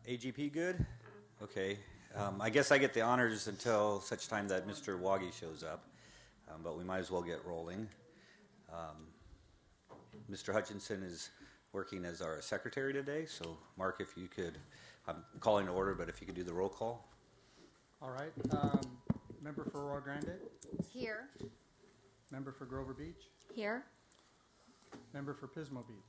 AGP good? Okay. I guess I get the honors until such time that Mr. Woggy shows up, but we might as well get rolling. Mr. Hutchinson is working as our secretary today, so Mark, if you could, I'm calling to order, but if you could do the roll call. All right. Member for Rio Grande? Here. Member for Grover Beach? Here. Member for Pismo Beach?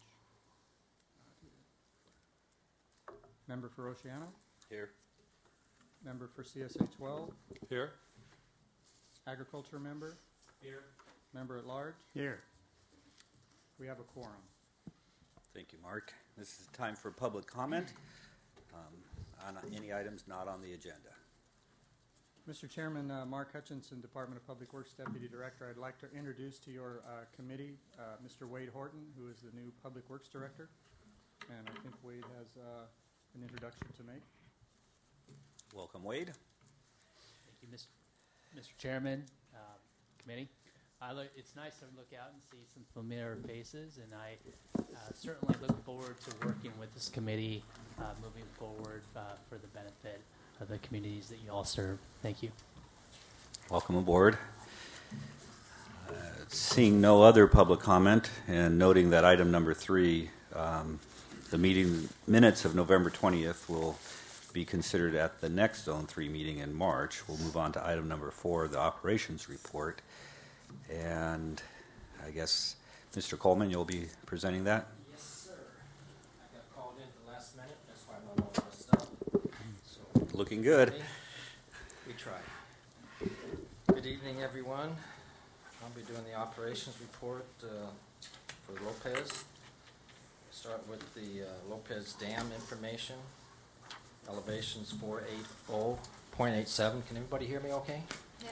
Member for Oceano? Here. Member for CSA 12? Here. Agriculture member? Here. Member at large? Here. We have a quorum. Thank you, Mark. This is time for public comment on any items not on the agenda. Mr. Chairman, Mark Hutchinson, Department of Public Works Deputy Director. I'd like to introduce to your committee Mr. Wade Horton, who is the new Public Works Director. And I think Wade has an introduction to make. Welcome, Wade. Thank you, Mr. Chairman, committee. It's nice to look out and see some familiar faces, and I certainly look forward to working with this committee moving forward for the benefit of the communities that you all serve. Thank you. Welcome aboard. Seeing no other public comment and noting that item number 3, the meeting minutes of November 20th will be considered at the next Zone 3 meeting in March. We'll move on to item number 4, the operations report. And I guess, Mr. Coleman, you'll be presenting that? Yes, sir. I got called in at the last minute. That's why I'm all messed up. So, Looking good. we tried. Good evening, everyone. I'll be doing the operations report for Lopez. Start with the Lopez Dam information. Elevations 480.87. Can everybody hear me okay? Yeah.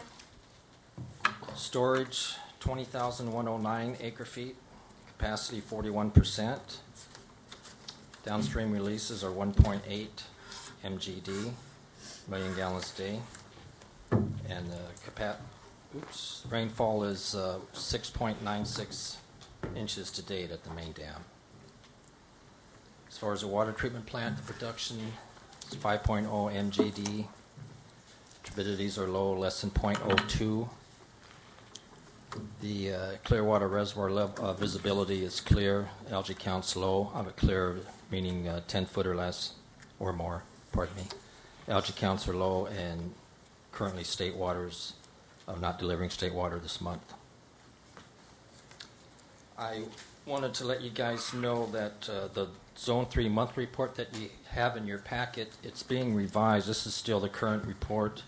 Storage 20,109 acre feet. Capacity 41%. Downstream releases are 1.8 MGD, million gallons a day. And the rainfall is 6.96 inches to date at the main dam. As far as the water treatment plant, the production is 5.0 MGD. Turbidities are low, less than 0.02. The Clearwater Reservoir level, visibility is clear. Algae count's low. Clear meaning 10 foot or less or more. Pardon me. Algae counts are low, and currently state waters are not delivering state water this month. I wanted to let you guys know that the Zone 3 month report that you have in your packet, it's being revised. This is still the current report.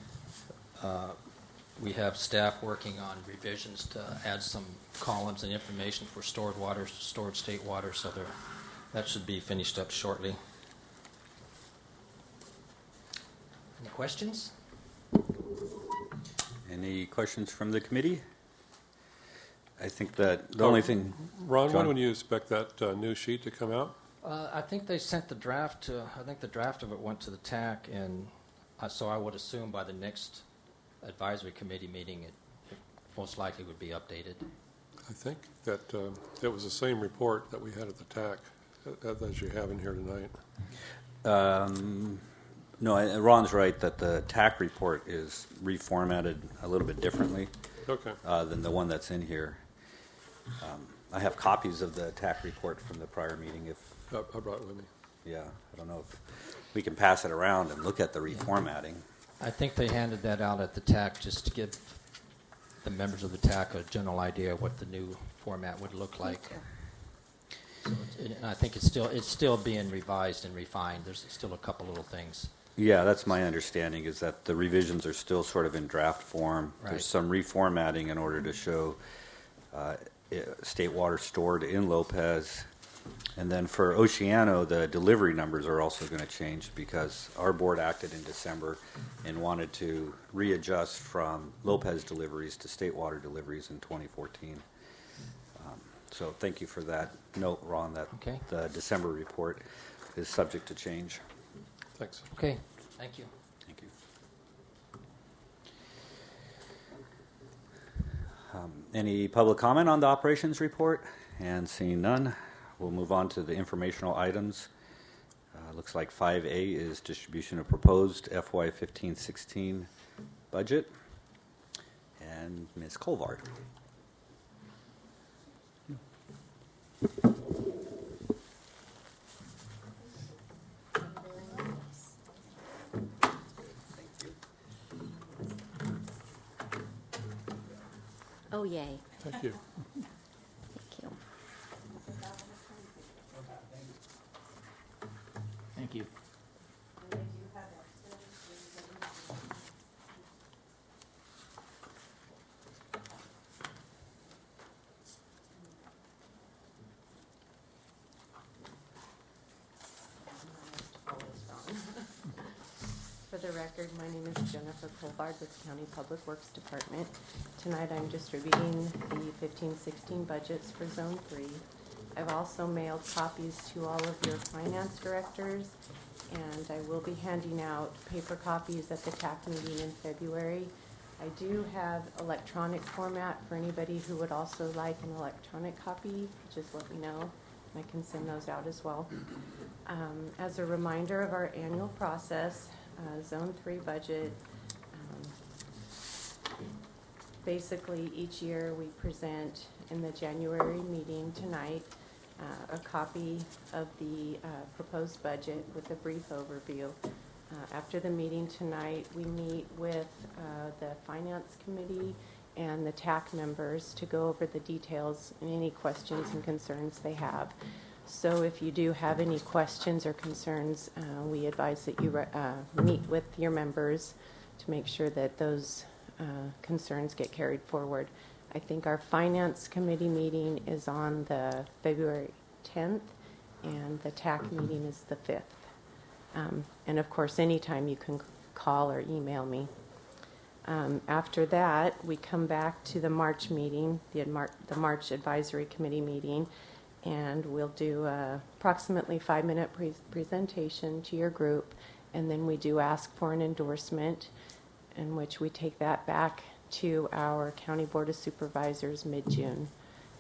We have staff working on revisions to add some columns and information for stored water, stored state water, so that should be finished up shortly. Any questions? Any questions from the committee? I think that the only thing... Ron, John? when would you expect that new sheet to come out? I think they sent the draft to, I think the draft of it went to the TAC, and so I would assume by the next advisory committee meeting it most likely would be updated. I think that it was the same report that we had at the TAC as you have in here tonight. No, Ron's right that the TAC report is reformatted a little bit differently than the one that's in here. I have copies of the TAC report from the prior meeting. I brought it with me. Yeah, I don't know if we can pass it around and look at the reformatting. I think they handed that out at the TAC just to give the members of the TAC a general idea of what the new format would look like. So and I think it's still being revised and refined. There's still a couple little things. Yeah, that's my understanding, is that the revisions are still sort of in draft form. Right. There's some reformatting in order to show state water stored in Lopez. And then for Oceano, the delivery numbers are also going to change because our board acted in December and wanted to readjust from Lopez deliveries to state water deliveries in 2014. So thank you for that note, Ron, that the December report is subject to change. Thanks. Okay, thank you. Thank you. Any public comment on the operations report? And seeing none, we'll move on to the informational items. looks like 5A is distribution of proposed FY 15-16 budget. And Ms. Colvard. Oh, yay. Thank you. Thank you. Thank you. For the record, my name is Jennifer Colvard with the County Public Works Department. Tonight I'm distributing the 15-16 budgets for Zone 3. I've also mailed copies to all of your finance directors, and I will be handing out paper copies at the TAC meeting in February. I do have electronic format for anybody who would also like an electronic copy. Just let me know. I can send those out as well. As a reminder of our annual process, Zone 3 budget, basically each year we present in the January meeting tonight a copy of the proposed budget with a brief overview. After the meeting tonight, we meet with the Finance Committee and the TAC members to go over the details and any questions and concerns they have. So if you do have any questions or concerns, we advise that you meet with your members to make sure that those concerns get carried forward. I think our Finance Committee meeting is on the February 10th, and the TAC meeting is the 5th. And of course, anytime you can call or email me. After that, we come back to the March meeting, the March Advisory Committee meeting, and we'll do approximately 5-minute presentation to your group, and then we do ask for an endorsement, in which we take that back to our County Board of Supervisors mid-June.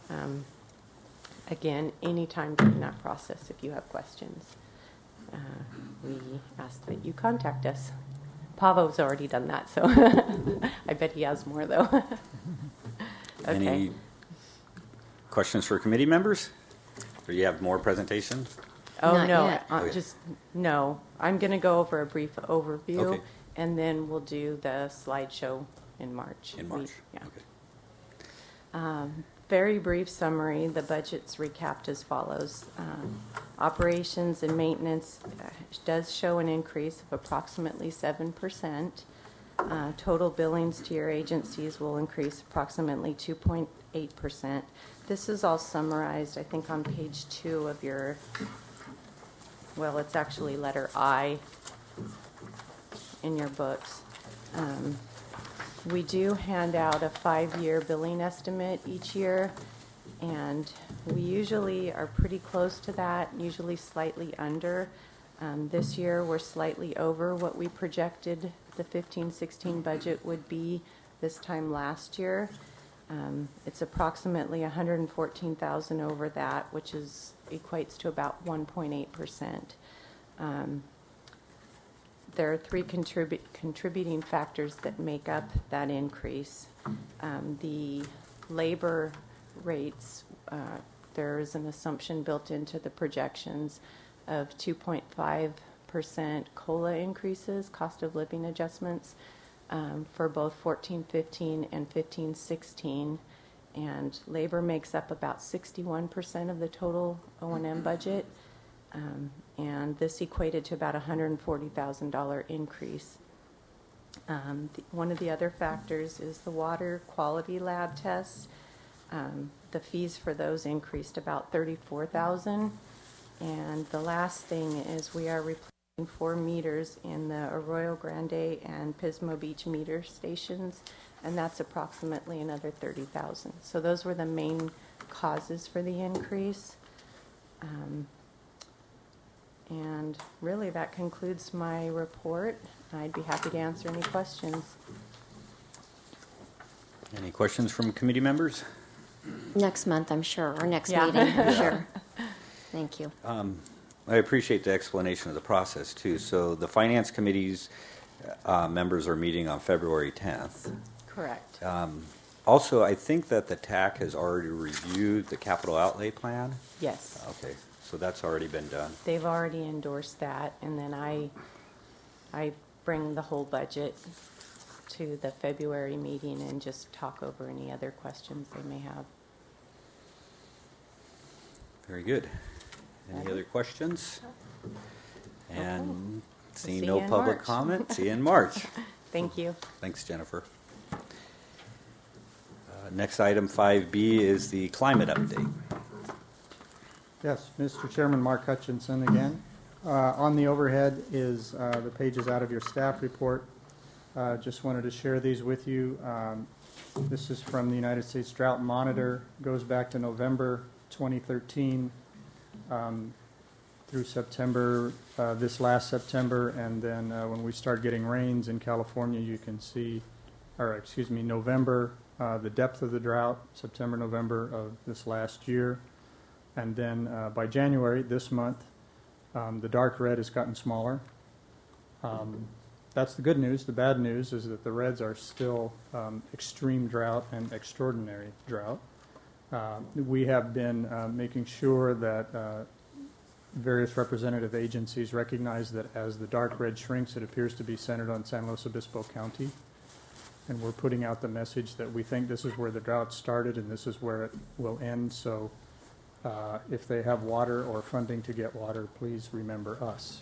Again, anytime during that process if you have questions. We ask that you contact us. Pavo's already done that, so I bet he has more, though. Okay. Any questions for committee members? Or you have more presentation? Oh, Not no, yet. Okay. just, no. I'm going to go over a brief overview, Okay. and then we'll do the slideshow in March. In March? Yeah. Okay. Very brief summary. The budget's recapped as follows. Operations and maintenance does show an increase of approximately 7%. Total billings to your agencies will increase approximately 2.8%. This is all summarized, I think, on page 2 of your, well, it's actually letter I in your books. We do hand out a 5-year billing estimate each year, and we usually are pretty close to that, usually slightly under. This year, we're slightly over what we projected the 15-16 budget would be this time last year. It's approximately $114,000 over that, which equates to about 1.8%. There are 3 contributing factors that make up that increase. The labor rates, there is an assumption built into the projections of 2.5% COLA increases, cost of living adjustments, for both 14-15 and 15-16. And labor makes up about 61% of the total O&M budget. And this equated to about $140,000 increase. One of the other factors is the water quality lab tests. The fees for those increased about $34,000. And the last thing is we are replacing 4 meters in the Arroyo Grande and Pismo Beach meter stations, and that's approximately another $30,000. So those were the main causes for the increase. And really, that concludes my report. I'd be happy to answer any questions. Any questions from committee members? Next month, I'm sure, or next Yeah. meeting, I'm sure. Thank you. I appreciate the explanation of the process, too. So the Finance Committee's members are meeting on February 10th. Correct. Also, I think that the TAC has already reviewed the capital outlay plan. Yes. Okay, so that's already been done. They've already endorsed that, and then I bring the whole budget to the February meeting and just talk over any other questions they may have. Very good. Any Okay. other questions? And seeing see no you in public March. comment, see you in March. Thank you. Thanks, Jennifer. Next item 5B is the climate update. Yes, Mr. Chairman, Mark Hutchinson again. On the overhead is the pages out of your staff report. Just wanted to share these with you. This is from the United States Drought Monitor, goes back to November 2013 through September, this last September, and then when we start getting rains in California, you can see, or excuse me, November, the depth of the drought, September, November of this last year. And then by January, this month, the dark red has gotten smaller. That's the good news. The bad news is that the reds are still extreme drought and extraordinary drought. We have been making sure that various representative agencies recognize that as the dark red shrinks, it appears to be centered on San Luis Obispo County. And we're putting out the message that we think this is where the drought started and this is where it will end. So if they have water or funding to get water, please remember us.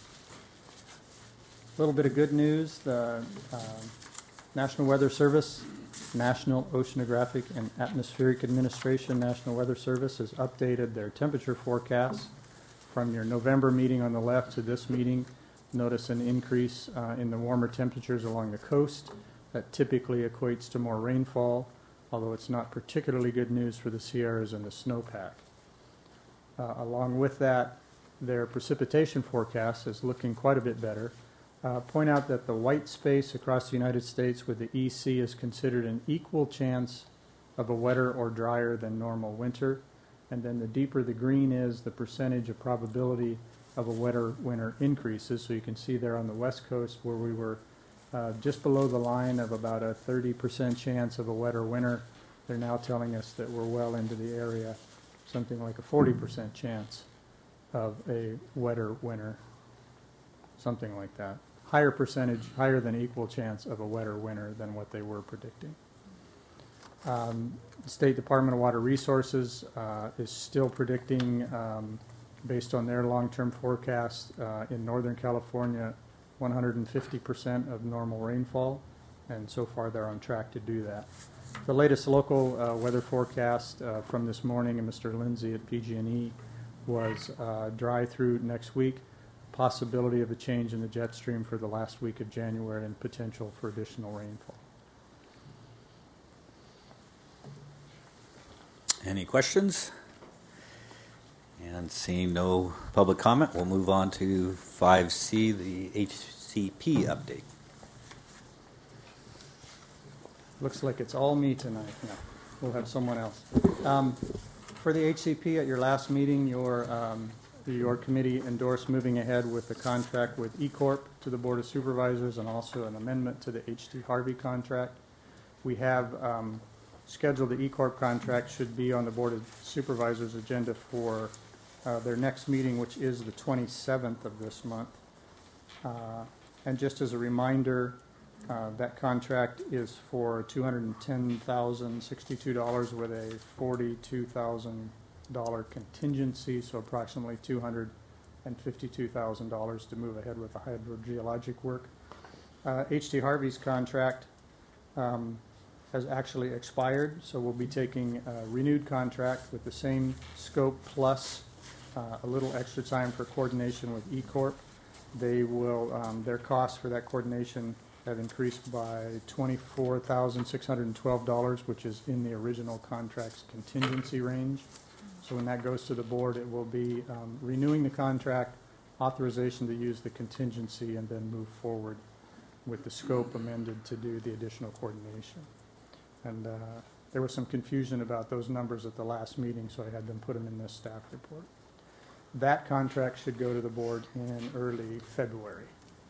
A little bit of good news. The National Weather Service, National Oceanographic and Atmospheric Administration, National Weather Service has updated their temperature forecast from your November meeting on the left to this meeting. Notice an increase in the warmer temperatures along the coast. That typically equates to more rainfall, although it's not particularly good news for the Sierras and the snowpack. Along with that, their precipitation forecast is looking quite a bit better. Point out that the white space across the United States with the EC is considered an equal chance of a wetter or drier than normal winter. And then the deeper the green is, the percentage of probability of a wetter winter increases. So you can see there on the West Coast where we were just below the line of about a 30% chance of a wetter winter. They're now telling us that we're well into the area, something like a 40% chance of a wetter winter, something like that. Higher percentage, higher than equal chance of a wetter winter than what they were predicting. The State Department of Water Resources is still predicting, based on their long-term forecast, in Northern California, 150% of normal rainfall, and so far they're on track to do that. The latest local weather forecast from this morning, and Mr. Lindsay at PG&E, was dry through next week, possibility of a change in the jet stream for the last week of January, and potential for additional rainfall. Any questions? And seeing no public comment, we'll move on to 5C, the HCP update. Looks like it's all me tonight. No, we'll have someone else. For the HCP, at your last meeting, your committee endorsed moving ahead with the contract with eCorp to the Board of Supervisors and also an amendment to the H.T. Harvey contract. We have scheduled the eCorp contract should be on the Board of Supervisors agenda for their next meeting, which is the 27th of this month. And just as a reminder, that contract is for $210,062 with a $42,000 contingency, so approximately $252,000 to move ahead with the hydrogeologic work. H.T. Harvey's contract has actually expired, so we'll be taking a renewed contract with the same scope plus a little extra time for coordination with eCorp. They will, their costs for that coordination have increased by $24,612, which is in the original contract's contingency range. So when that goes to the board, it will be renewing the contract, authorization to use the contingency, and then move forward with the scope amended to do the additional coordination. And there was some confusion about those numbers at the last meeting, so I had them put them in this staff report. That contract should go to the board in early February.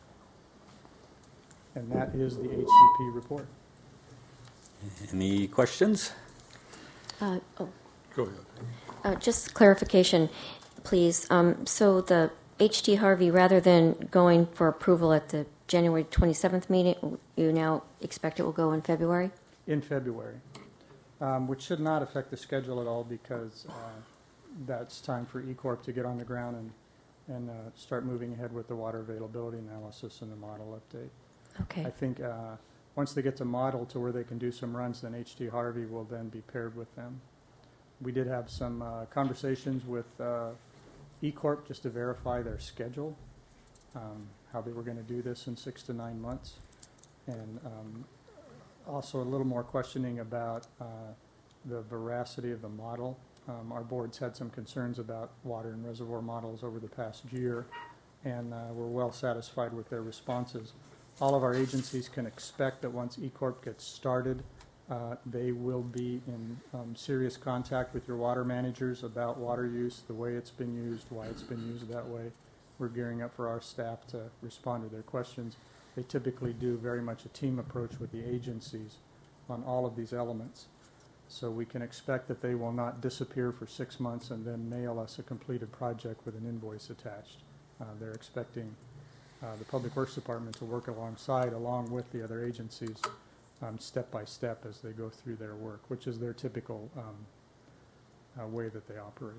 And that is the HCP report. Any questions? Go ahead. Just clarification, please. So the H.T. Harvey, rather than going for approval at the January 27th meeting, you now expect it will go in February? In February, which should not affect the schedule at all because that's time for E-Corp to get on the ground and start moving ahead with the water availability analysis and the model update. Okay. I think once they get the model to where they can do some runs, then H.T. Harvey will then be paired with them. We did have some conversations with E-Corp just to verify their schedule, how they were going to do this in 6 to 9 months, and also a little more questioning about the veracity of the model. Our board's had some concerns about water and reservoir models over the past year, and we're well satisfied with their responses. All of our agencies can expect that once E-Corp gets started, they will be in serious contact with your water managers about water use, the way it's been used, why it's been used that way. We're gearing up for our staff to respond to their questions. They typically do very much a team approach with the agencies on all of these elements. So we can expect that they will not disappear for 6 months and then mail us a completed project with an invoice attached. They're expecting the Public Works Department to work alongside, along with the other agencies, step by step as they go through their work, which is their typical way that they operate.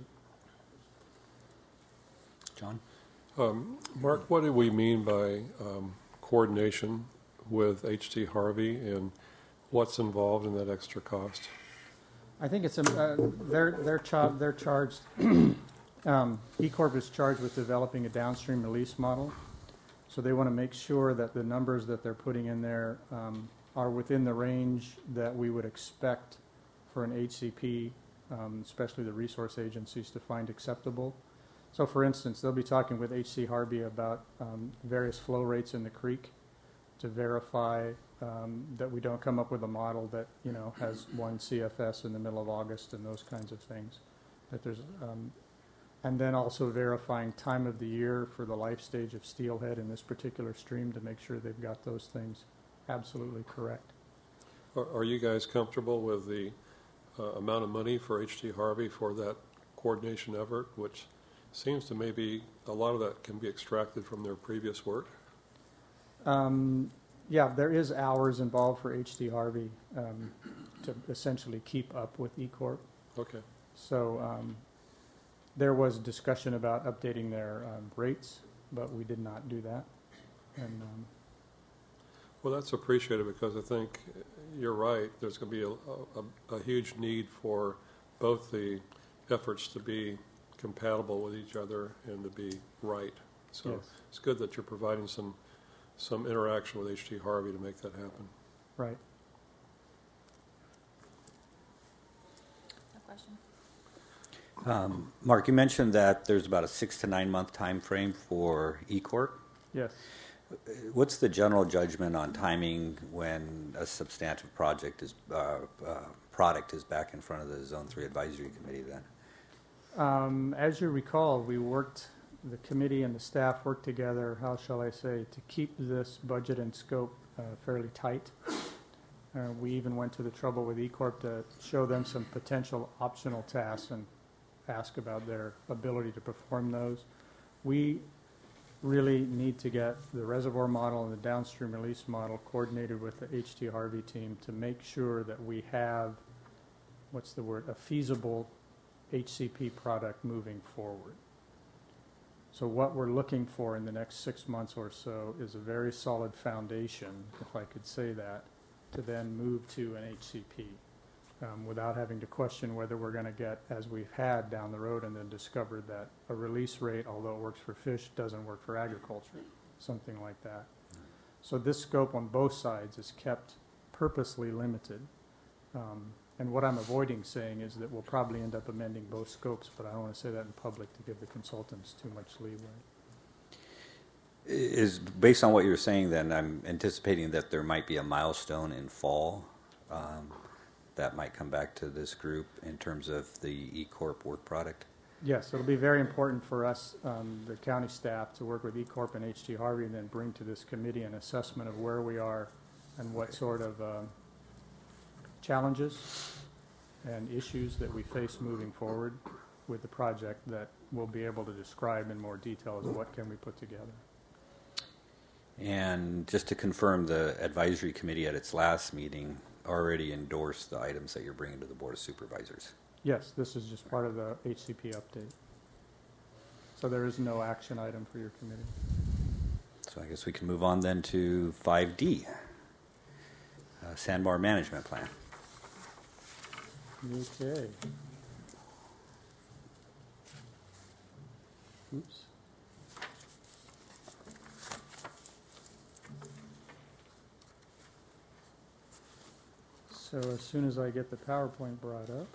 John? Mark, what do we mean by coordination with H.T. Harvey, and what's involved in that extra cost? I think it's they're charged. E-Corp is charged with developing a downstream release model, so they want to make sure that the numbers that they're putting in there are within the range that we would expect for an HCP, especially the resource agencies, to find acceptable. So, for instance, they'll be talking with H.C. Harvey about various flow rates in the creek to verify that we don't come up with a model that, you know, has 1 CFS in the middle of August and those kinds of things. That there's, and then also verifying time of the year for the life stage of steelhead in this particular stream to make sure they've got those things absolutely correct. Are you guys comfortable with the amount of money for H.T. Harvey for that coordination effort, which seems to maybe a lot of that can be extracted from their previous work? Yeah, there is hours involved for H.T. Harvey to essentially keep up with E-Corp. Okay. So there was discussion about updating their rates, but we did not do that. And well, that's appreciated because I think you're right. There's going to be a huge need for both the efforts to be compatible with each other and to be right. So yes. It's good that you're providing some interaction with H.T. Harvey to make that happen. right. No question. Mark, you mentioned that there's about a 6 to 9 month time frame for E-Corp. Yes. What's the general judgment on timing when a substantive product is back in front of the Zone 3 Advisory Committee then? As you recall, the committee and the staff worked together, how shall I say, to keep this budget and scope fairly tight. We even went to the trouble with E-Corp to show them some potential optional tasks and ask about their ability to perform those. We really need to get the reservoir model and the downstream release model coordinated with the H.T. Harvey team to make sure that we have, a feasible HCP product moving forward. So what we're looking for in the next 6 months or so is a very solid foundation, if I could say that, to then move to an HCP without having to question whether we're going to get, as we've had down the road and then discovered that a release rate, although it works for fish, doesn't work for agriculture, something like that. So this scope on both sides is kept purposely limited. And what I'm avoiding saying is that we'll probably end up amending both scopes, but I don't want to say that in public to give the consultants too much leeway. Is based on what you're saying, then I'm anticipating that there might be a milestone in fall that might come back to this group in terms of the E-Corp work product. Yes, it'll be very important for us, the county staff, to work with E-Corp and H.T. Harvey and then bring to this committee an assessment of where we are and what sort of challenges and issues that we face moving forward with the project that we'll be able to describe in more detail as what can we put together. And just to confirm, the advisory committee at its last meeting already endorsed the items that you're bringing to the Board of Supervisors. Yes, this is just part of the HCP update. So there is no action item for your committee. So I guess we can move on then to 5D, Sandbar Management Plan. Okay. Oops. So as soon as I get the PowerPoint brought up.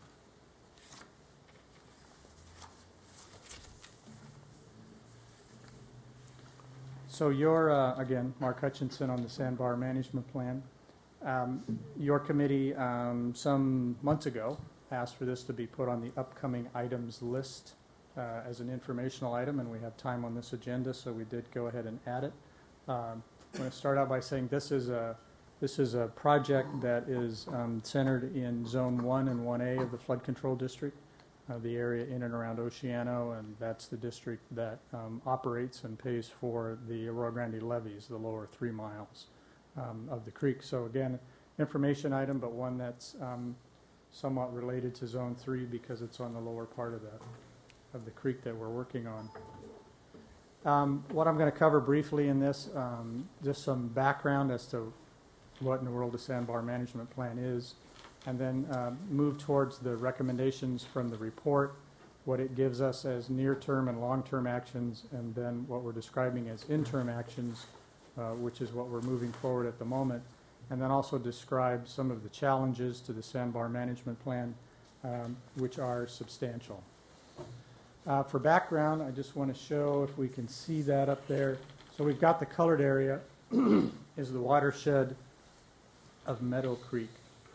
So you're, again, Mark Hutchinson on the Sandbar Management Plan. Your committee, some months ago, asked for this to be put on the upcoming items list as an informational item, and we have time on this agenda, so we did go ahead and add it. I'm going to start out by saying this is a project that is centered in Zone 1 and 1A of the Flood Control District, the area in and around Oceano, and that's the district that operates and pays for the Arroyo Grande levees, the lower 3 miles of the creek. So again, information item, but one that's somewhat related to Zone 3 because it's on the lower part of the creek that we're working on. What I'm going to cover briefly in this, just some background as to what in the world a Sandbar Management Plan is, and then move towards the recommendations from the report, what it gives us as near-term and long-term actions, and then what we're describing as interim actions, which is what we're moving forward at the moment, and then also describe some of the challenges to the Sandbar Management Plan, which are substantial. For background, I just want to show if we can see that up there. So we've got the colored area is the watershed of Meadow Creek.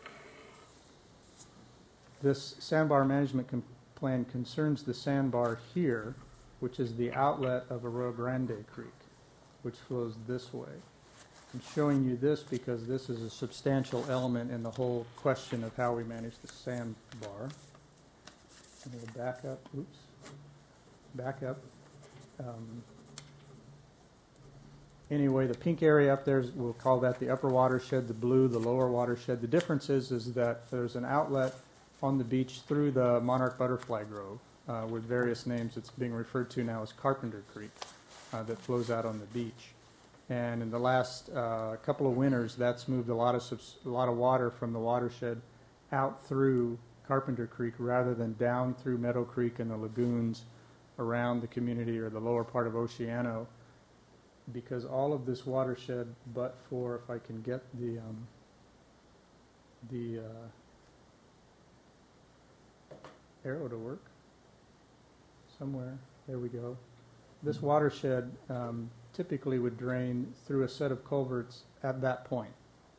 This Sandbar Management Plan concerns the sandbar here, which is the outlet of Arroyo Grande Creek, which flows this way. I'm showing you this because this is a substantial element in the whole question of how we manage the sandbar. I'm going to back up. Oops. Back up. Anyway, the pink area up there, we'll call that the upper watershed, the blue, the lower watershed. The difference is that there's an outlet on the beach through the Monarch Butterfly Grove with various names. It's being referred to now as Carpenter Creek that flows out on the beach. And in the last couple of winters, that's moved a lot of water from the watershed out through Carpenter Creek rather than down through Meadow Creek and the lagoons around the community or the lower part of Oceano, because all of this watershed, but for, if I can get the arrow to work somewhere, there we go. This watershed typically would drain through a set of culverts at that point.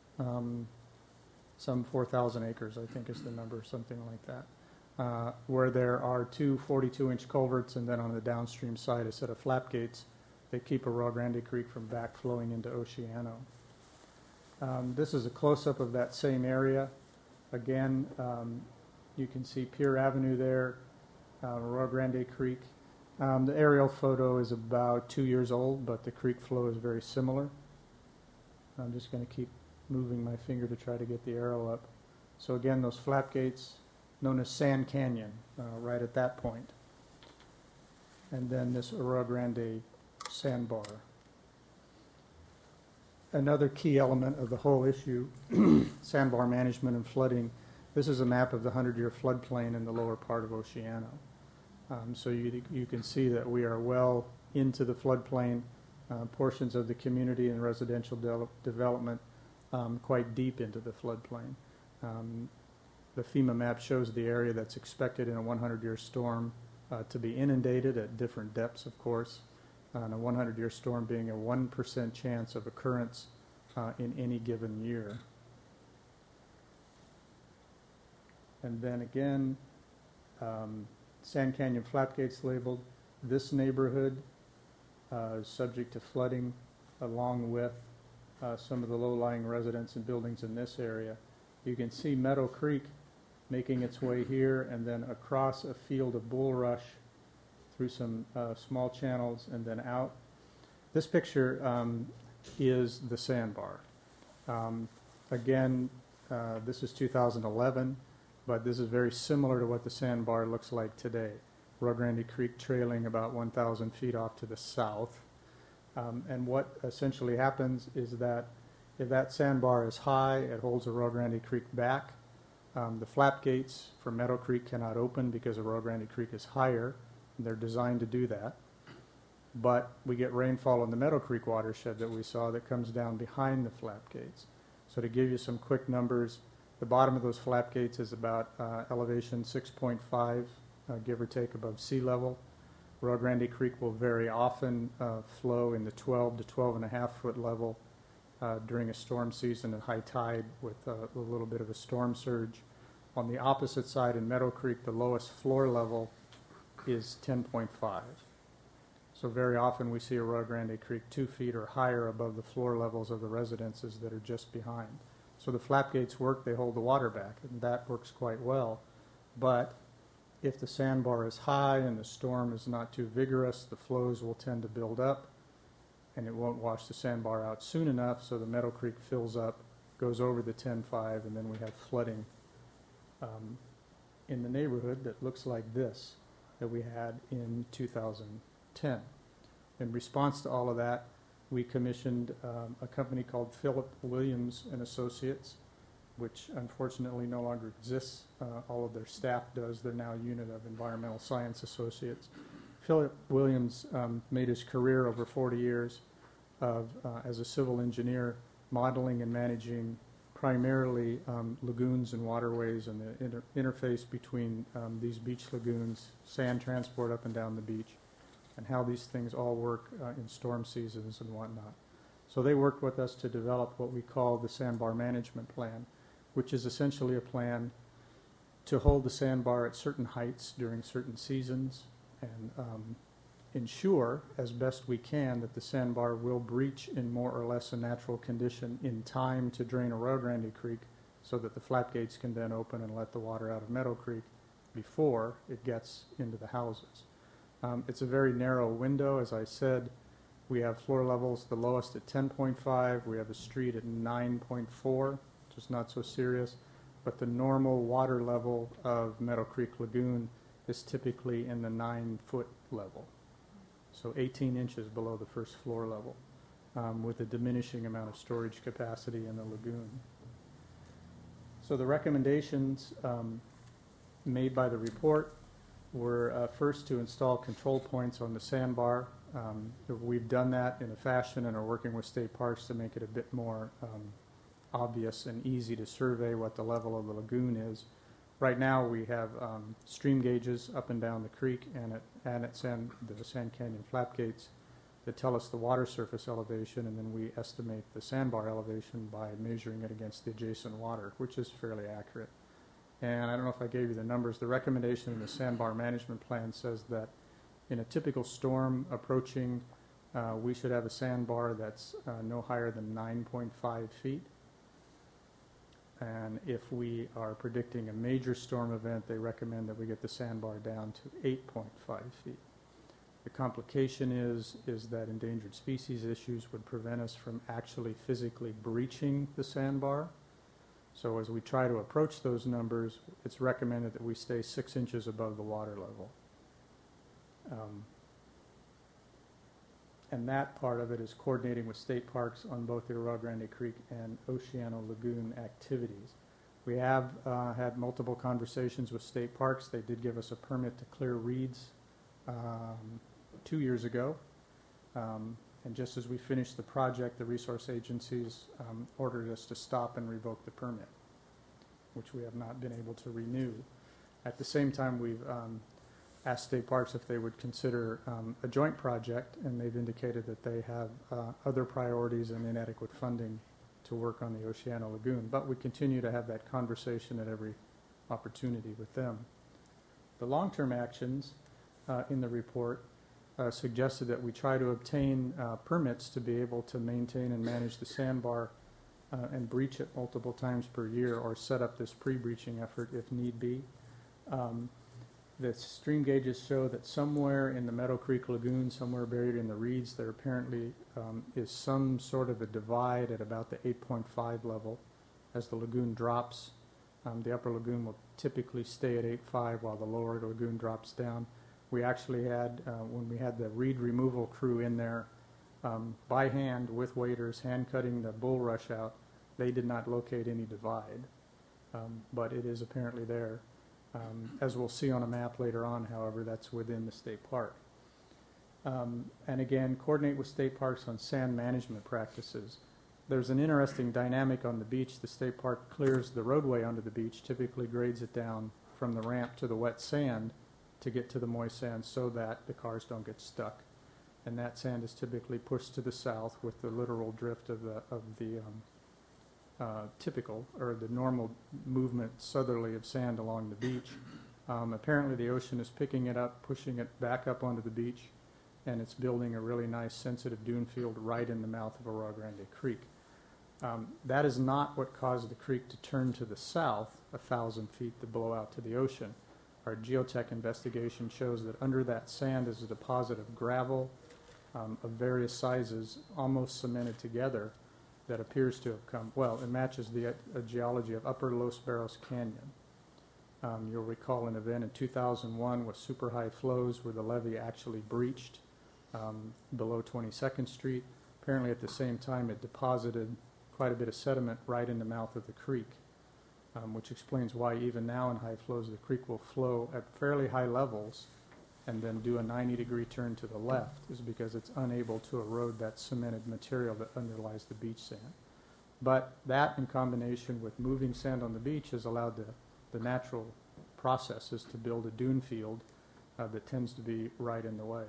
Some 4,000 acres, I think is the number, something like that, where there are two 42-inch culverts, and then on the downstream side a set of flap gates that keep Arroyo Grande Creek from backflowing into Oceano. This is a close-up of that same area. Again, you can see Pier Avenue there, Arroyo Grande Creek. The aerial photo is about 2 years old, but the creek flow is very similar. I'm just going to keep moving my finger to try to get the arrow up. So again, those flap gates, known as Sand Canyon, right at that point. And then this Arroyo Grande sandbar. Another key element of the whole issue, sandbar management and flooding, this is a map of the 100-year floodplain in the lower part of Oceano. So you can see that we are well into the floodplain, portions of the community and residential development quite deep into the floodplain. The FEMA map shows the area that's expected in a 100-year storm to be inundated at different depths, of course, and a 100-year storm being a 1% chance of occurrence in any given year. And then again, Sand Canyon Flapgates labeled. This neighborhood is subject to flooding along with some of the low-lying residents and buildings in this area. You can see Meadow Creek making its way here and then across a field of bulrush through some small channels and then out. This picture is the sandbar. Again, this is 2011, but this is very similar to what the sandbar looks like today. Rio Grande Creek trailing about 1,000 feet off to the south. And what essentially happens is that if that sandbar is high, it holds the Rio Grande Creek back. The flap gates for Meadow Creek cannot open because the Rio Grande Creek is higher. They're designed to do that. But we get rainfall in the Meadow Creek watershed that we saw that comes down behind the flap gates. So to give you some quick numbers, the bottom of those flap gates is about elevation 6.5, give or take, above sea level. Rio Grande Creek will very often flow in the 12 to 12.5 foot level during a storm season at high tide with a little bit of a storm surge. On the opposite side in Meadow Creek, the lowest floor level is 10.5. So very often we see a Rio Grande Creek 2 feet or higher above the floor levels of the residences that are just behind. So the flap gates work, they hold the water back, and that works quite well. But if the sandbar is high and the storm is not too vigorous, the flows will tend to build up, and it won't wash the sandbar out soon enough, so the Meadow Creek fills up, goes over the 10.5, and then we have flooding in the neighborhood that looks like this that we had in 2010. In response to all of that, we commissioned a company called Philip Williams and Associates, which unfortunately no longer exists. All of their staff does. They're now a unit of Environmental Science Associates. Philip Williams made his career over 40 years as a civil engineer, modeling and managing primarily lagoons and waterways and the interface between these beach lagoons, sand transport up and down the beach, and how these things all work in storm seasons and whatnot. So they worked with us to develop what we call the Sandbar Management Plan, which is essentially a plan to hold the sandbar at certain heights during certain seasons and ensure as best we can that the sandbar will breach in more or less a natural condition in time to drain a Rio Grande Creek so that the flap gates can then open and let the water out of Meadow Creek before it gets into the houses. It's a very narrow window. As I said, we have floor levels, the lowest at 10.5. We have a street at 9.4, which is not so serious. But the normal water level of Meadow Creek Lagoon is typically in the 9-foot level. So 18 inches below the first floor level, with a diminishing amount of storage capacity in the lagoon. So the recommendations made by the report were first to install control points on the sandbar. We've done that in a fashion and are working with state parks to make it a bit more obvious and easy to survey what the level of the lagoon is. Right now we have stream gauges up and down the creek and at the Sand Canyon flap gates that tell us the water surface elevation, and then we estimate the sandbar elevation by measuring it against the adjacent water, which is fairly accurate. And I don't know if I gave you the numbers. The recommendation in the Sandbar Management Plan says that in a typical storm approaching, we should have a sandbar that's no higher than 9.5 feet. And if we are predicting a major storm event, they recommend that we get the sandbar down to 8.5 feet. The complication is that endangered species issues would prevent us from actually physically breaching the sandbar. So as we try to approach those numbers, it's recommended that we stay 6 inches above the water level. And that part of it is coordinating with state parks on both the Rio Grande Creek and Oceano Lagoon activities. We have had multiple conversations with state parks. They did give us a permit to clear reeds 2 years ago. And just as we finished the project, the resource agencies ordered us to stop and revoke the permit, which we have not been able to renew. At the same time, we've asked state parks if they would consider a joint project, and they've indicated that they have other priorities and inadequate funding to work on the Oceano Lagoon. But we continue to have that conversation at every opportunity with them. The long-term actions in the report suggested that we try to obtain permits to be able to maintain and manage the sandbar and breach it multiple times per year, or set up this pre-breaching effort if need be. The stream gauges show that somewhere in the Meadow Creek Lagoon, somewhere buried in the reeds, there apparently is some sort of a divide at about the 8.5 level. As the lagoon drops, the upper lagoon will typically stay at 8.5 while the lower lagoon drops down. We actually had, when we had the reed removal crew in there by hand with waders, hand cutting the bulrush out, they did not locate any divide, but it is apparently there. As we'll see on a map later on, however, that's within the state park. And again, coordinate with state parks on sand management practices. There's an interesting dynamic on the beach. The state park clears the roadway onto the beach, typically grades it down from the ramp to the wet sand to get to the moist sand so that the cars don't get stuck. And that sand is typically pushed to the south with the literal drift of the typical, or the normal movement southerly of sand along the beach. Apparently the ocean is picking it up, pushing it back up onto the beach, and it's building a really nice sensitive dune field right in the mouth of Oro Grande Creek. That is not what caused the creek to turn to the south 1,000 feet to blow out to the ocean. Our geotech investigation shows that under that sand is a deposit of gravel of various sizes, almost cemented together, that appears to have come, well, it matches the geology of Upper Los Barros Canyon. You'll recall an event in 2001 with super high flows where the levee actually breached below 22nd Street. Apparently at the same time it deposited quite a bit of sediment right in the mouth of the creek, which explains why even now in high flows the creek will flow at fairly high levels and then do a 90-degree turn to the left, is because it's unable to erode that cemented material that underlies the beach sand. But that, in combination with moving sand on the beach, has allowed the natural processes to build a dune field that tends to be right in the way.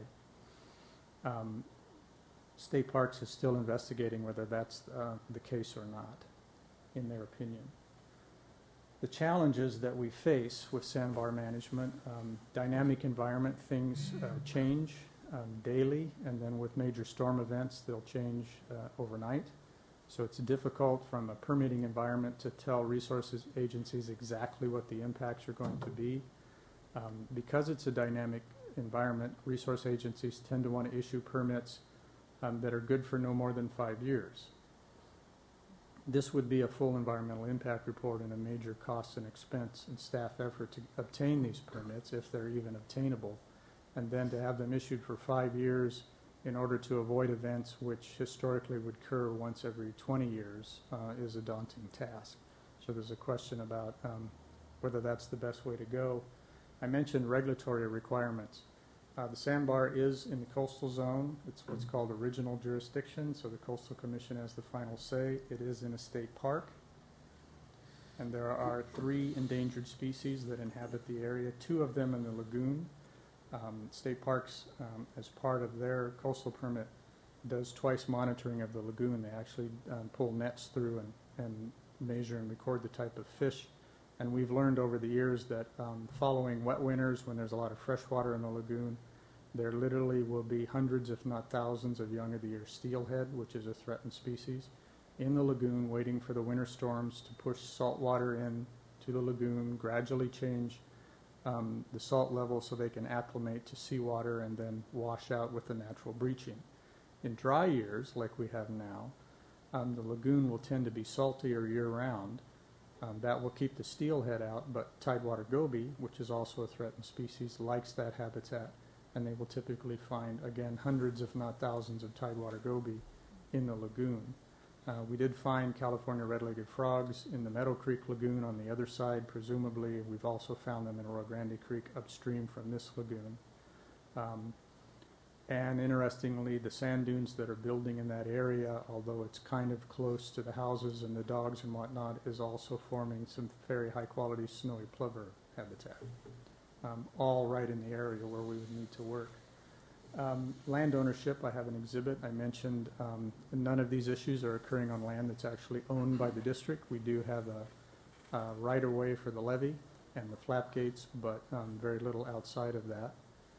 State Parks is still investigating whether that's the case or not, in their opinion. The challenges that we face with sandbar management, dynamic environment, things change daily, and then with major storm events, they'll change overnight. So it's difficult from a permitting environment to tell resources agencies exactly what the impacts are going to be. Because it's a dynamic environment, resource agencies tend to want to issue permits that are good for no more than 5 years. This would be a full environmental impact report and a major cost and expense and staff effort to obtain these permits, if they're even obtainable, and then to have them issued for 5 years in order to avoid events which historically would occur once every 20 years is a daunting task. So there's a question about whether that's the best way to go. I mentioned regulatory requirements. The sandbar is in the coastal zone. It's what's called original jurisdiction, so the Coastal Commission has the final say. It is in a state park, and there are 3 endangered species that inhabit the area, 2 of them in the lagoon. State Parks, as part of their coastal permit, does twice monitoring of the lagoon. They actually pull nets through and measure and record the type of fish. And we've learned over the years that following wet winters, when there's a lot of fresh water in the lagoon, there literally will be hundreds, if not thousands, of young of the year steelhead, which is a threatened species, in the lagoon waiting for the winter storms to push salt water in to the lagoon, gradually change the salt level so they can acclimate to seawater and then wash out with the natural breaching. In dry years, like we have now, the lagoon will tend to be saltier year-round. That will keep the steelhead out, but tidewater goby, which is also a threatened species, likes that habitat, and they will typically find, again, hundreds if not thousands of tidewater goby in the lagoon. We did find California red-legged frogs in the Meadow Creek Lagoon on the other side, presumably. We've also found them in Oro Grande Creek upstream from this lagoon. And interestingly, the sand dunes that are building in that area, although it's kind of close to the houses and the dogs and whatnot, is also forming some very high-quality snowy plover habitat, all right in the area where we would need to work. Land ownership, I have an exhibit. I mentioned none of these issues are occurring on land that's actually owned by the district. We do have a right-of-way for the levee, and the flap gates, but very little outside of that.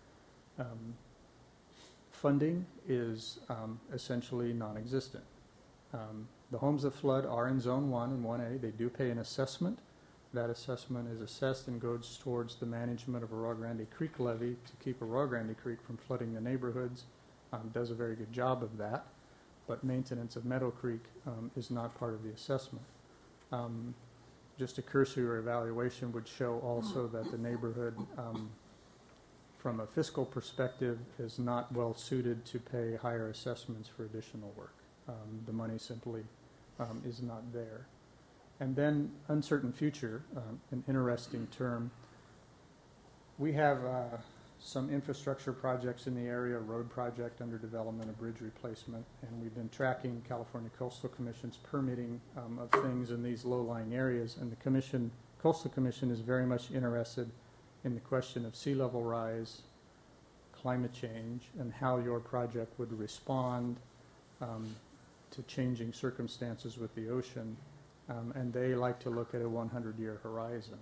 Funding is essentially non-existent. The homes that flood are in Zone 1 and 1A. They do pay an assessment. That assessment is assessed and goes towards the management of Arroyo Grande Creek levee to keep Arroyo Grande Creek from flooding the neighborhoods. Does a very good job of that, but maintenance of Meadow Creek is not part of the assessment. Just a cursory evaluation would show also that the neighborhood, from a fiscal perspective, is not well suited to pay higher assessments for additional work. The money simply is not there. And then uncertain future, an interesting term. We have some infrastructure projects in the area, a road project under development, a bridge replacement, and we've been tracking California Coastal Commission's permitting of things in these low-lying areas. And the Coastal Commission is very much interested in the question of sea level rise, climate change, and how your project would respond to changing circumstances with the ocean. And they like to look at a 100-year horizon.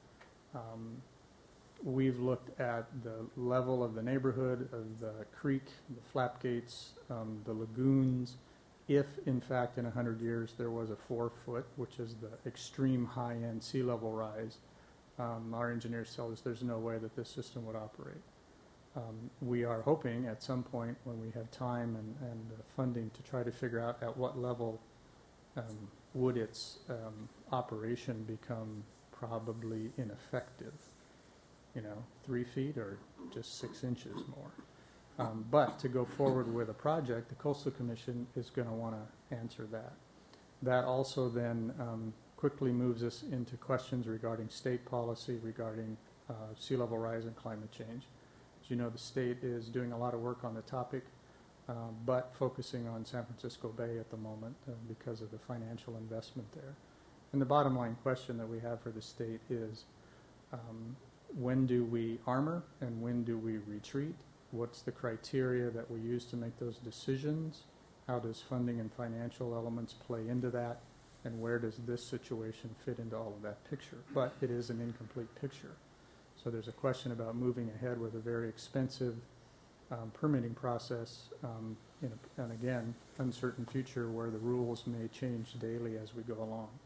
We've looked at the level of the neighborhood, of the creek, the flap gates, the lagoons. If, in fact, in 100 years there was a 4-foot, which is the extreme high-end sea level rise, our engineers tell us there's no way that this system would operate. We are hoping at some point when we have time and funding to try to figure out at what level would its operation become probably ineffective. 3 feet or just 6 inches more. But to go forward with a project, the Coastal Commission is going to want to answer that. That also then quickly moves us into questions regarding state policy, regarding sea level rise and climate change. As you know, the state is doing a lot of work on the topic, but focusing on San Francisco Bay at the moment because of the financial investment there. And the bottom line question that we have for the state is, when do we armor and when do we retreat? What's the criteria that we use to make those decisions? How does funding and financial elements play into that? And where does this situation fit into all of that picture? But it is an incomplete picture. So there's a question about moving ahead with a very expensive permitting process and again, uncertain future where the rules may change daily as we go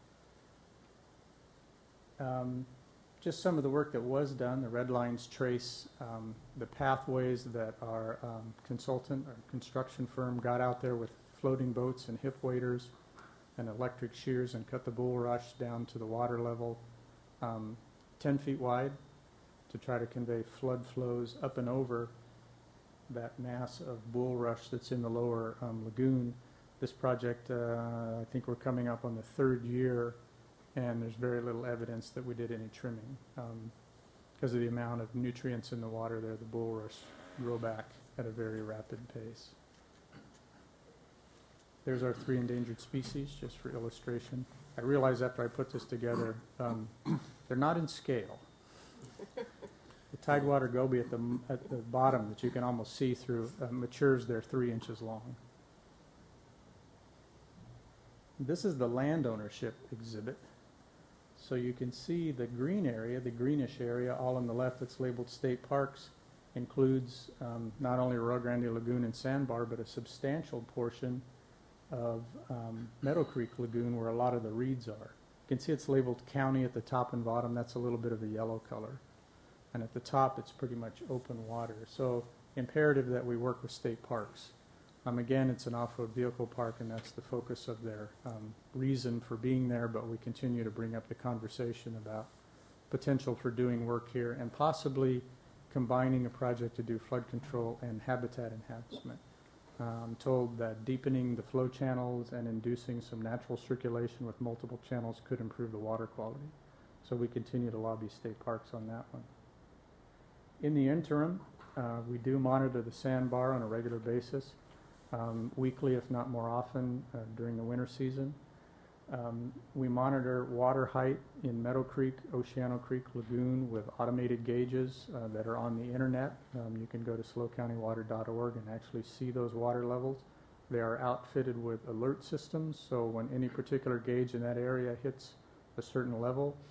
along. Just some of the work that was done, the red lines trace the pathways that our consultant or construction firm got out there with floating boats and hip waders and electric shears and cut the bulrush down to the water level 10 feet wide to try to convey flood flows up and over that mass of bulrush that's in the lower lagoon. This project, I think we're coming up on the 3rd year, and there's very little evidence that we did any trimming. Because of the amount of nutrients in the water there, the bulrush grow back at a very rapid pace. There's our 3 endangered species, just for illustration. I realized after I put this together, they're not in scale. The tidewater goby at the bottom that you can almost see through matures there 3 inches long. This is the land ownership exhibit. So you can see the green area, the greenish area, all on the left that's labeled state parks, includes not only Arroyo Grande Lagoon and Sandbar, but a substantial portion of Meadow Creek Lagoon where a lot of the reeds are. You can see it's labeled county at the top and bottom. That's a little bit of a yellow color. And at the top, it's pretty much open water. So imperative that we work with state parks. Again, it's an off-road vehicle park, and that's the focus of their reason for being there, but we continue to bring up the conversation about potential for doing work here and possibly combining a project to do flood control and habitat enhancement. I'm told that deepening the flow channels and inducing some natural circulation with multiple channels could improve the water quality. So we continue to lobby state parks on that one. In the interim, we do monitor the sandbar on a regular basis. Weekly, if not more often, during the winter season. We monitor water height in Meadow Creek, Oceano Creek Lagoon with automated gauges that are on the internet. You can go to slowcountywater.org and actually see those water levels. They are outfitted with alert systems, so when any particular gauge in that area hits a certain level,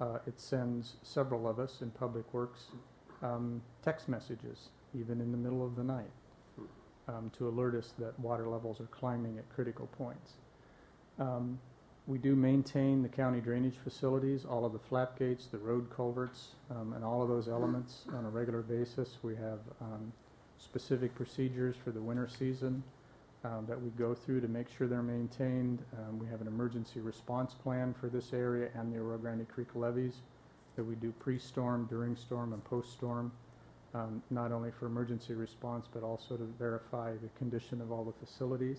it sends several of us in Public Works text messages, even in the middle of the night, to alert us that water levels are climbing at critical points. We do maintain the county drainage facilities, all of the flap gates, the road culverts, and all of those elements on a regular basis. We have specific procedures for the winter season that we go through to make sure they're maintained. We have an emergency response plan for this area and the Oro Grande Creek levees that we do pre-storm, during storm, and post-storm, not only for emergency response, but also to verify the condition of all the facilities.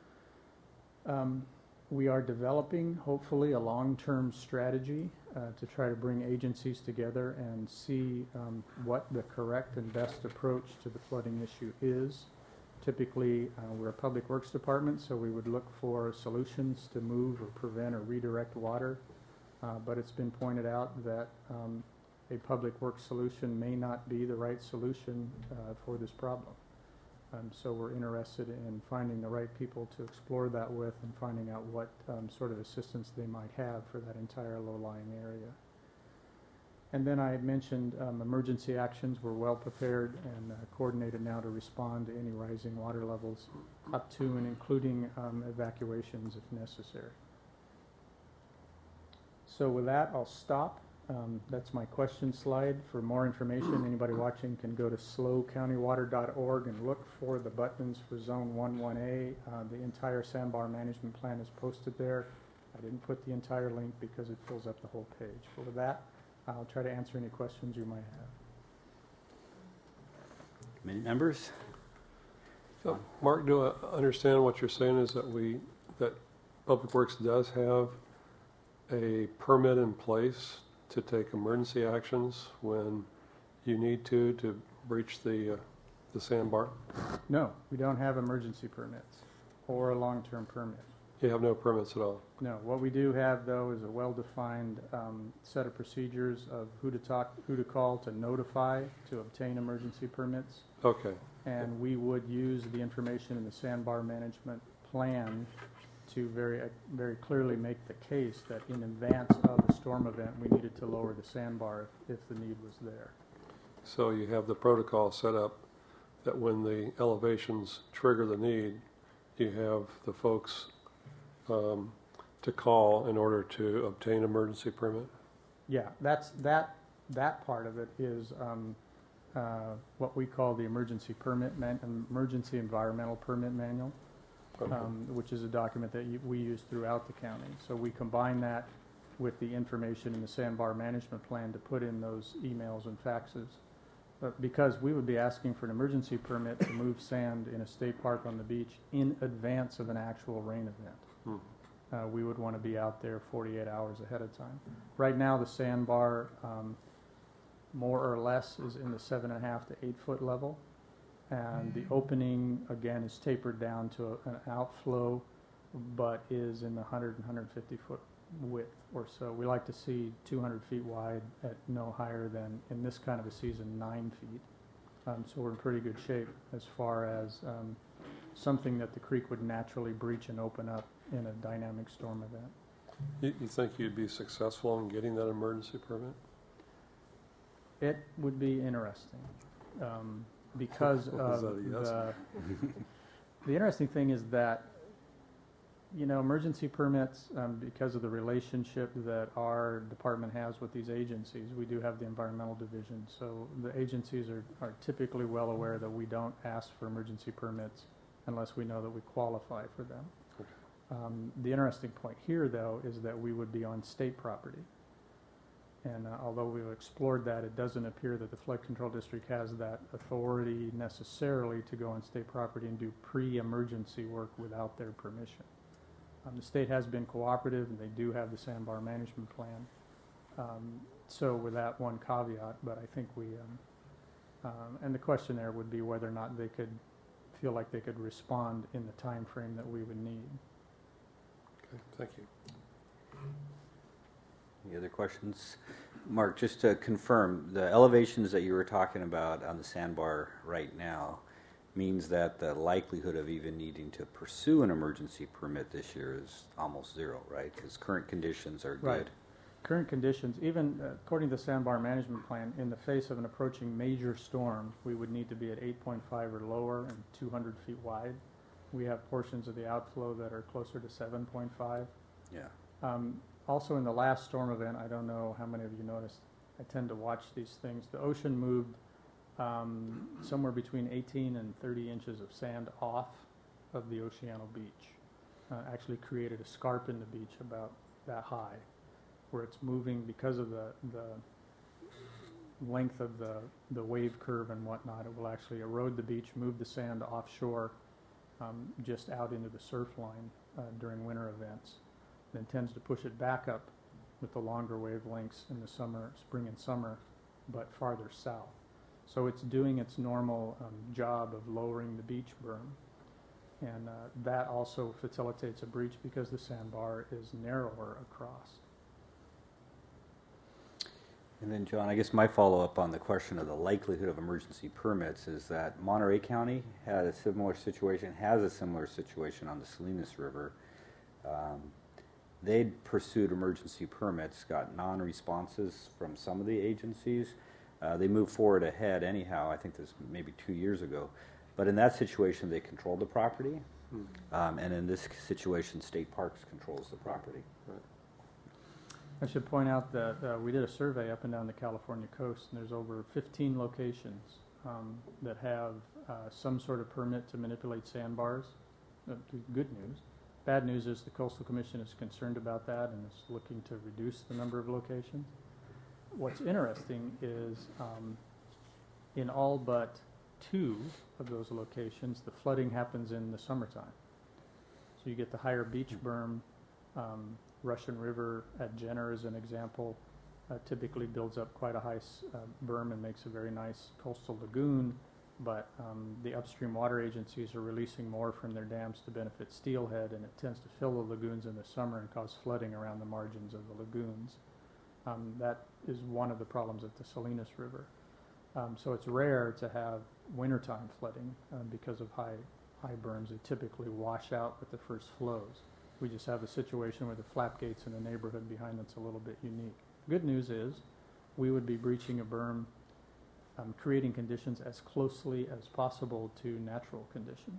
We are developing, hopefully, a long-term strategy to try to bring agencies together and see what the correct and best approach to the flooding issue is. Typically, we're a public works department, so we would look for solutions to move or prevent or redirect water. But it's been pointed out that a public works solution may not be the right solution for this problem. So we're interested in finding the right people to explore that with and finding out what sort of assistance they might have for that entire low-lying area. And then I had mentioned emergency actions. We're well prepared and coordinated now to respond to any rising water levels up to and including evacuations if necessary. So with that, I'll stop. That's my question slide. For more information, anybody watching can go to slowcountywater.org and look for the buttons for Zone 11A. The entire sandbar management plan is posted there. I didn't put the entire link because it fills up the whole page. But with that, I'll try to answer any questions you might have. Many members? So, Mark, do I understand what you're saying is that that Public Works does have a permit in place to take emergency actions when you need to breach the sandbar? No, we don't have emergency permits or a long-term permit. You have no permits at all? No. What we do have, though, is a well-defined set of procedures of who to call to notify to obtain emergency permits. Okay. And we would use the information in the sandbar management plan to very clearly make the case that in advance of a storm event, we needed to lower the sandbar if the need was there. So you have the protocol set up that when the elevations trigger the need, you have the folks to call in order to obtain emergency permit? Yeah, that part of it is what we call the emergency environmental permit manual. Okay. Which is a document that we use throughout the county. So we combine that with the information in the sandbar management plan to put in those emails and faxes. But because we would be asking for an emergency permit to move sand in a state park on the beach in advance of an actual rain event. We would want to be out there 48 hours ahead of time. Right now the sandbar more or less is in the 7.5 to 8 foot level. And the opening, again, is tapered down to an outflow, but is in the 100 and 150 foot width or so. We like to see 200 feet wide at no higher than, in this kind of a season, 9 feet. So we're in pretty good shape as far as something that the creek would naturally breach and open up in a dynamic storm event. You think you'd be successful in getting that emergency permit? It would be interesting. Because of the interesting thing is that, you know, emergency permits, because of the relationship that our department has with these agencies, we do have the environmental division. So the agencies are typically well aware that we don't ask for emergency permits unless we know that we qualify for them. The interesting point here, though, is that we would be on state property. And although we've explored that, it doesn't appear that the Flood Control District has that authority necessarily to go on state property and do pre-emergency work without their permission. The state has been cooperative, and they do have the sandbar management plan. So with that one caveat, but I think we, and the question there would be whether or not they could feel like they could respond in the time frame that we would need. Okay, thank you. Any other questions? Mark, just to confirm, the elevations that you were talking about on the sandbar right now means that the likelihood of even needing to pursue an emergency permit this year is almost zero, right? Because current conditions are good. Right. current conditions, even according to the sandbar management plan, in the face of an approaching major storm, we would need to be at 8.5 or lower and 200 feet wide. We have portions of the outflow that are closer to 7.5. Yeah. Also, in the last storm event, I don't know how many of you noticed, I tend to watch these things. The ocean moved somewhere between 18 and 30 inches of sand off of the Oceano beach. Actually created a scarp in the beach about that high, where it's moving because of the length of the wave curve and whatnot. It will actually erode the beach, move the sand offshore, just out into the surf line during winter events. Then tends to push it back up with the longer wavelengths in the summer, spring and summer, but farther south. So it's doing its normal job of lowering the beach berm. And that also facilitates a breach because the sandbar is narrower across. And then, John, I guess my follow-up on the question of the likelihood of emergency permits is that Monterey County has a similar situation on the Salinas River. They'd pursued emergency permits, got non-responses from some of the agencies. They moved forward ahead anyhow, I think this maybe 2 years ago. But in that situation, they controlled the property. And in this situation, State Parks controls the property. Right. I should point out that we did a survey up and down the California coast, and there's over 15 locations that have some sort of permit to manipulate sandbars. Good news. Bad news is the Coastal Commission is concerned about that and is looking to reduce the number of locations. What's interesting is in all but 2 of those locations, the flooding happens in the summertime. So you get the higher beach berm. Russian River at Jenner, as an example, typically builds up quite a high berm and makes a very nice coastal lagoon, but the upstream water agencies are releasing more from their dams to benefit steelhead, and it tends to fill the lagoons in the summer and cause flooding around the margins of the lagoons. That is one of the problems at the Salinas River. So it's rare to have wintertime flooding because of high berms. They typically wash out with the first flows. We just have a situation where the flap gates in the neighborhood behind it's a little bit unique. Good news is we would be breaching a berm, creating conditions as closely as possible to natural conditions.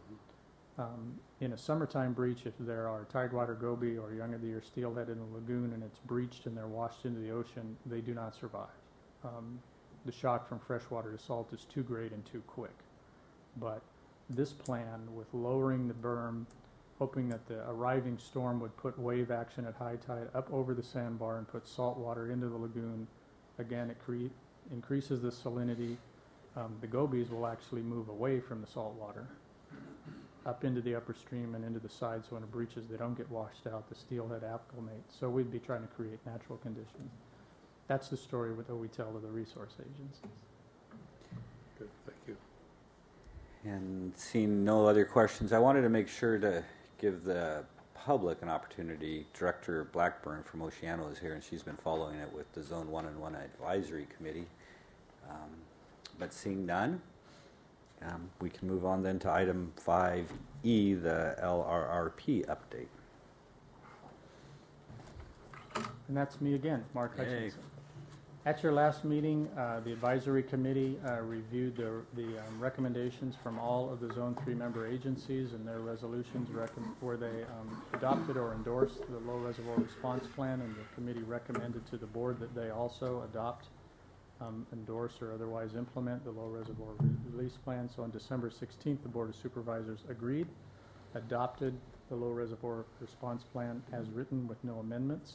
In a summertime breach, if there are tidewater goby or young of the year steelhead in the lagoon and it's breached and they're washed into the ocean, they do not survive. The shock from freshwater to salt is too great and too quick. But this plan with lowering the berm, hoping that the arriving storm would put wave action at high tide up over the sandbar and put salt water into the lagoon. Again, it increases the salinity. The gobies will actually move away from the salt water up into the upper stream and into the side, so when it breaches, they don't get washed out. The steelhead acclimate. So we'd be trying to create natural conditions. That's the story that we tell to the resource agencies. Good, thank you. And seeing no other questions, I wanted to make sure to give the public an opportunity. Director Blackburn from Oceano is here, and she's been following it with the Zone 1 and 1 Advisory Committee. But seeing none, we can move on then to item 5E, the LRRP update. And that's me again, Mark Hey. Hutchinson. At your last meeting, the advisory committee reviewed the recommendations from all of the Zone 3 member agencies and their resolutions where they adopted or endorsed the low reservoir response plan, and the committee recommended to the board that they also adopt, endorse, or otherwise implement the low reservoir release plan. So on December 16th, the Board of Supervisors agreed, adopted the low reservoir response plan as written with no amendments.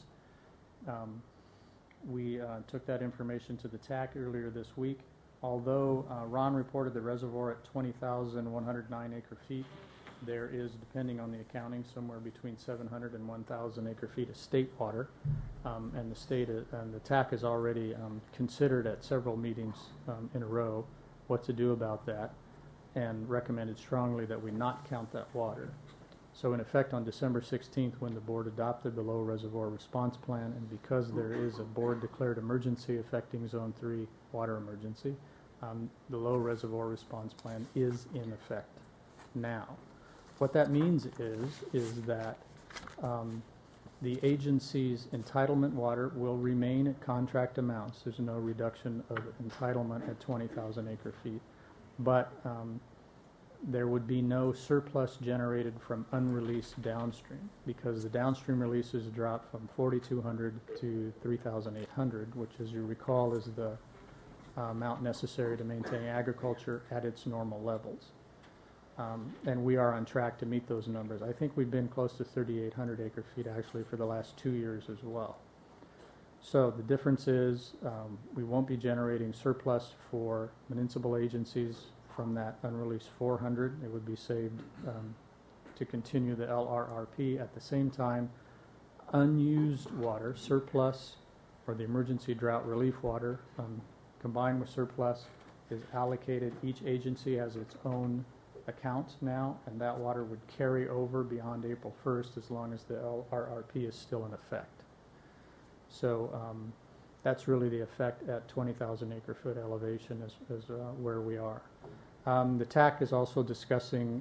We took that information to the TAC earlier this week. Although Ron reported the reservoir at 20,109 acre feet, there is, depending on the accounting, somewhere between 700 and 1,000 acre feet of state water. And the state and the TAC has already considered at several meetings in a row what to do about that, and recommended strongly that we not count that water. So in effect, on December 16th, when the board adopted the low reservoir response plan, and because there is a board-declared emergency affecting Zone 3 water emergency, the low reservoir response plan is in effect now. What that means is that The agency's entitlement water will remain at contract amounts. There's no reduction of entitlement at 20,000 acre feet. But there would be no surplus generated from unreleased downstream, because the downstream releases dropped from 4,200 to 3,800, which, as you recall, is the amount necessary to maintain agriculture at its normal levels. And we are on track to meet those numbers. I think we've been close to 3,800 acre feet actually for the last 2 years as well. So the difference is we won't be generating surplus for municipal agencies from that unreleased 400. It would be saved to continue the LRRP. At the same time, unused water, surplus, or the emergency drought relief water, combined with surplus, is allocated. Each agency has its own account now, and that water would carry over beyond April 1st as long as the LRRP is still in effect. So that's really the effect at 20,000 acre foot elevation is where we are. The TAC is also discussing,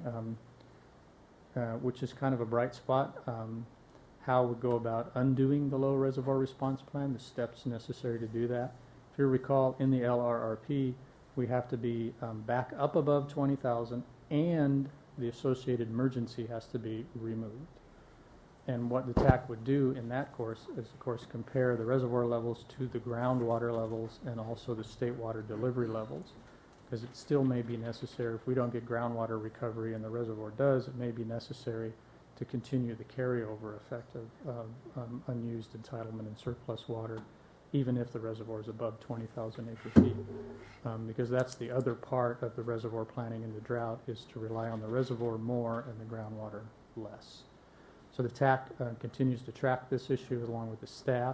which is kind of a bright spot, how we go about undoing the low reservoir response plan, the steps necessary to do that. If you recall, in the LRRP, we have to be back up above 20,000, and the associated emergency has to be removed. And what the TAC would do in that course is, of course, compare the reservoir levels to the groundwater levels and also the state water delivery levels, because it still may be necessary, if we don't get groundwater recovery and the reservoir does, it may be necessary to continue the carryover effect of unused entitlement and surplus water, even if the reservoir is above 20,000 acre feet. Because that's the other part of the reservoir planning in the drought, is to rely on the reservoir more and the groundwater less. So the TAC continues to track this issue along with the staff.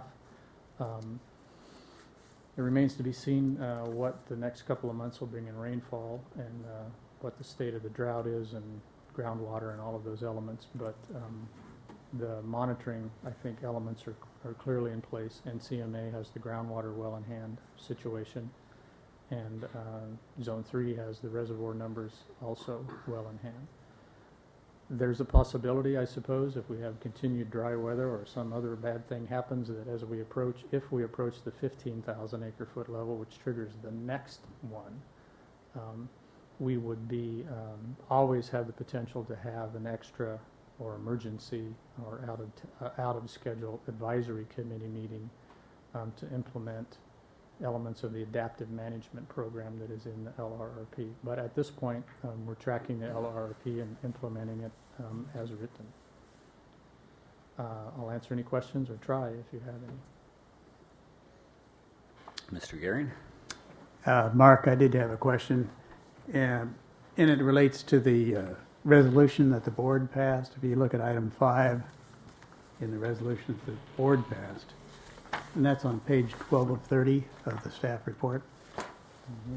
It remains to be seen what the next couple of months will bring in rainfall and what the state of the drought is and groundwater and all of those elements. But the monitoring, I think, elements are clearly in place. NCMA has the groundwater well in hand situation, and Zone 3 has the reservoir numbers also well in hand. There's a possibility, I suppose, if we have continued dry weather or some other bad thing happens, that as we approach, if we approach the 15,000 acre foot level, which triggers the next one, we would be always have the potential to have an extra or emergency or out of schedule advisory committee meeting to implement elements of the adaptive management program that is in the LRRP. But at this point, we're tracking the LRRP and implementing it as written. I'll answer any questions or try if you have any. Mr. Gehring? Mark, I did have a question, and it relates to the resolution that the board passed. If you look at item 5 in the resolution that the board passed, and that's on page 12 of 30 of the staff report. Mm-hmm.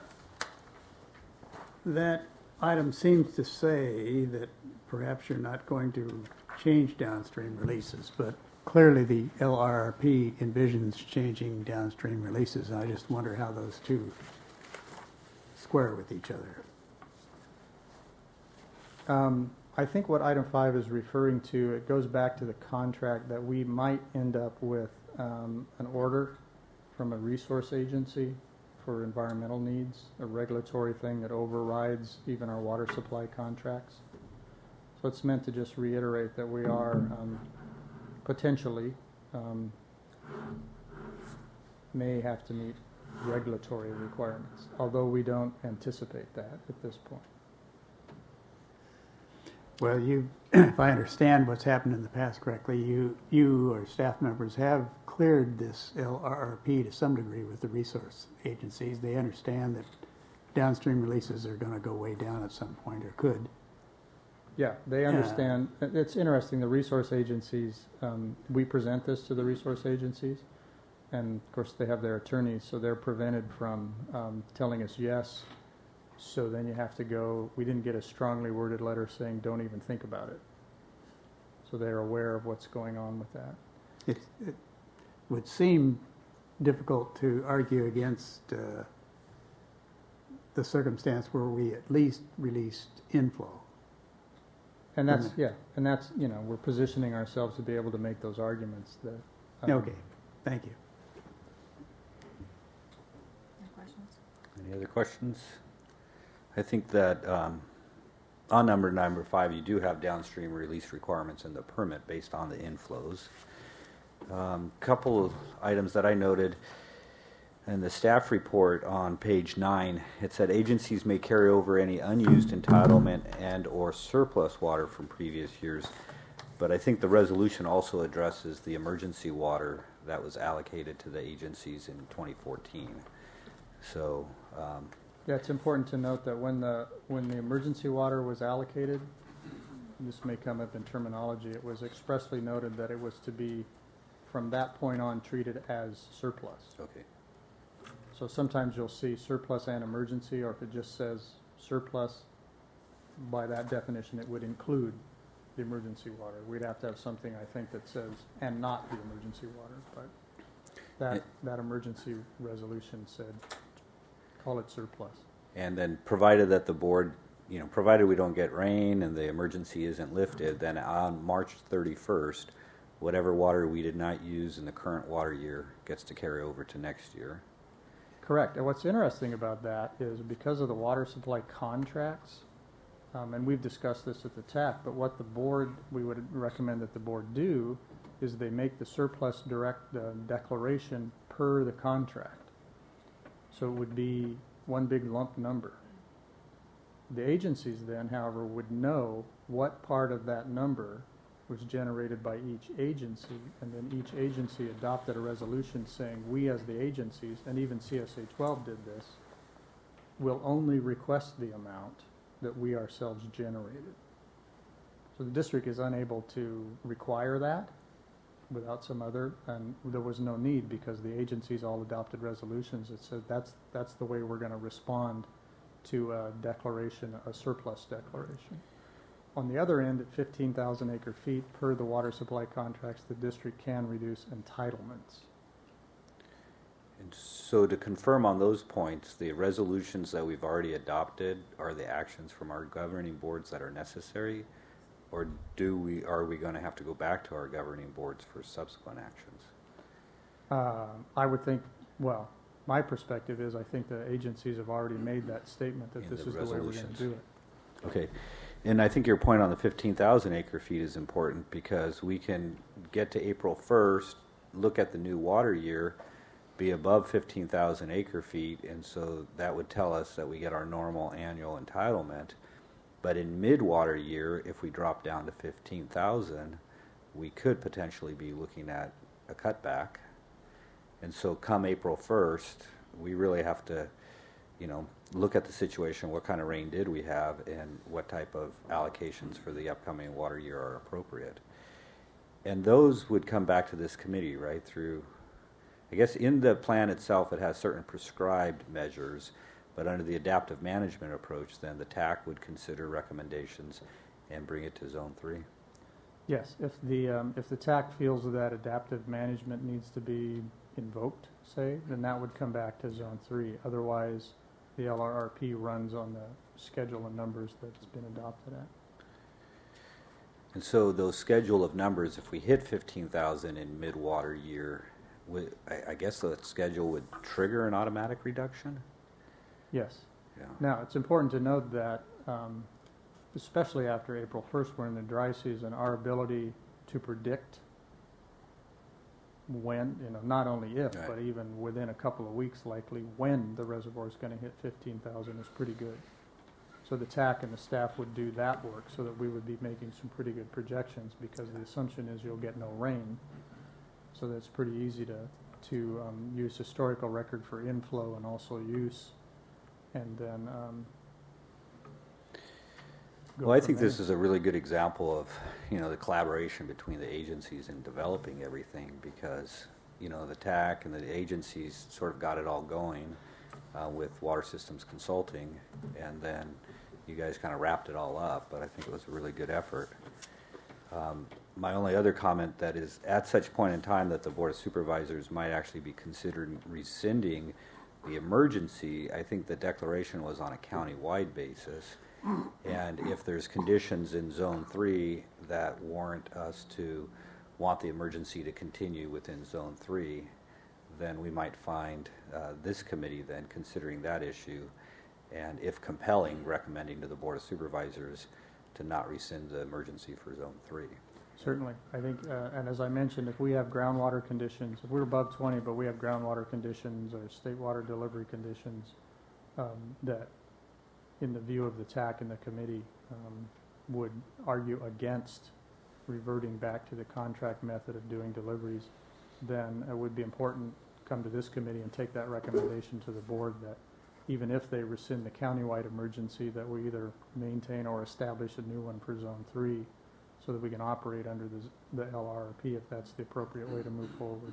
That item seems to say that perhaps you're not going to change downstream releases, but clearly the LRRP envisions changing downstream releases, and I just wonder how those two square with each other. I think what item 5 is referring to, it goes back to the contract that we might end up with an order from a resource agency for environmental needs, a regulatory thing that overrides even our water supply contracts. So it's meant to just reiterate that we are potentially may have to meet regulatory requirements, although we don't anticipate that at this point. Well, if I understand what's happened in the past correctly, you or staff members have cleared this LRRP to some degree with the resource agencies. They understand that downstream releases are going to go way down at some point, or could. Yeah, they understand. It's interesting, the resource agencies, we present this to the resource agencies, and of course they have their attorneys, so they're prevented from telling us yes. So then you have to go, we didn't get a strongly worded letter saying don't even think about it. So they're aware of what's going on with that. It would seem difficult to argue against the circumstance where we at least released inflow. And that's, we're positioning ourselves to be able to make those arguments that. Okay, thank you. Any other questions? I think that on number 5, you do have downstream release requirements in the permit based on the inflows. Couple of items that I noted in the staff report on page 9, it said agencies may carry over any unused entitlement and or surplus water from previous years. But I think the resolution also addresses the emergency water that was allocated to the agencies in 2014. So Yeah, it's important to note that when the emergency water was allocated, this may come up in terminology, it was expressly noted that it was to be, from that point on, treated as surplus. okay. So sometimes you'll see surplus and emergency, or if it just says surplus, by that definition, it would include the emergency water. We'd have to have something, I think, that says, and not the emergency water, but that emergency resolution said, call it surplus. And then provided that the board, provided we don't get rain and the emergency isn't lifted, then on March 31st, whatever water we did not use in the current water year gets to carry over to next year. Correct. And what's interesting about that is because of the water supply contracts, and we've discussed this at the TAC, but what we would recommend that the board do is they make the surplus direct declaration per the contract. So it would be one big lump number. The agencies then, however, would know what part of that number was generated by each agency, and then each agency adopted a resolution saying, we as the agencies, and even CSA 12 did this, will only request the amount that we ourselves generated. So the district is unable to require that without some other, and there was no need because the agencies all adopted resolutions that said that's the way we're going to respond to a declaration, a surplus declaration. On the other end, at 15,000 acre feet per the water supply contracts, the district can reduce entitlements. And so to confirm on those points, the resolutions that we've already adopted are the actions from our governing boards that are necessary, or are we going to have to go back to our governing boards for subsequent actions? I would think, well, my perspective is I think the agencies have already made that statement that this is the way we're going to do it. Okay. And I think your point on the 15,000 acre feet is important because we can get to April 1st, look at the new water year, be above 15,000 acre feet, and so that would tell us that we get our normal annual entitlement. But in mid-water year, if we drop down to 15,000, we could potentially be looking at a cutback. And so come April 1st, we really have to, look at the situation, what kind of rain did we have, and what type of allocations for the upcoming water year are appropriate. And those would come back to this committee, right, through, I guess in the plan itself it has certain prescribed measures, but under the adaptive management approach, then the TAC would consider recommendations and bring it to Zone 3. Yes, if the TAC feels that adaptive management needs to be invoked, say, then that would come back to Zone 3. Otherwise, the LRRP runs on the schedule of numbers that's been adopted at. And so those schedule of numbers, if we hit 15,000 in mid-water year, I guess the schedule would trigger an automatic reduction? Yes. Yeah. Now, it's important to note that, especially after April 1st, we're in the dry season, our ability to predict when, not only if, right, but even within a couple of weeks likely, when the reservoir is going to hit 15,000 is pretty good. So the TAC and the staff would do that work so that we would be making some pretty good projections because the assumption is you'll get no rain. So that's pretty easy to use historical record for inflow and also use. And then well, I think this is a really good example of, the collaboration between the agencies in developing everything because, the TAC and the agencies sort of got it all going with Water Systems Consulting, and then you guys kind of wrapped it all up, but I think it was a really good effort. My only other comment that is at such point in time that the Board of Supervisors might actually be considering rescinding the emergency, I think the declaration was on a county-wide basis. And if there's conditions in Zone 3 that warrant us to want the emergency to continue within Zone 3, then we might find this committee then considering that issue, and if compelling, recommending to the Board of Supervisors to not rescind the emergency for Zone 3. Certainly. I think, and as I mentioned, if we have groundwater conditions, if we're above 20, but we have groundwater conditions or state water delivery conditions that, in the view of the TAC and the committee, would argue against reverting back to the contract method of doing deliveries, then it would be important to come to this committee and take that recommendation to the board that even if they rescind the countywide emergency, that we either maintain or establish a new one for Zone 3 so that we can operate under the LRP if that's the appropriate way to move forward.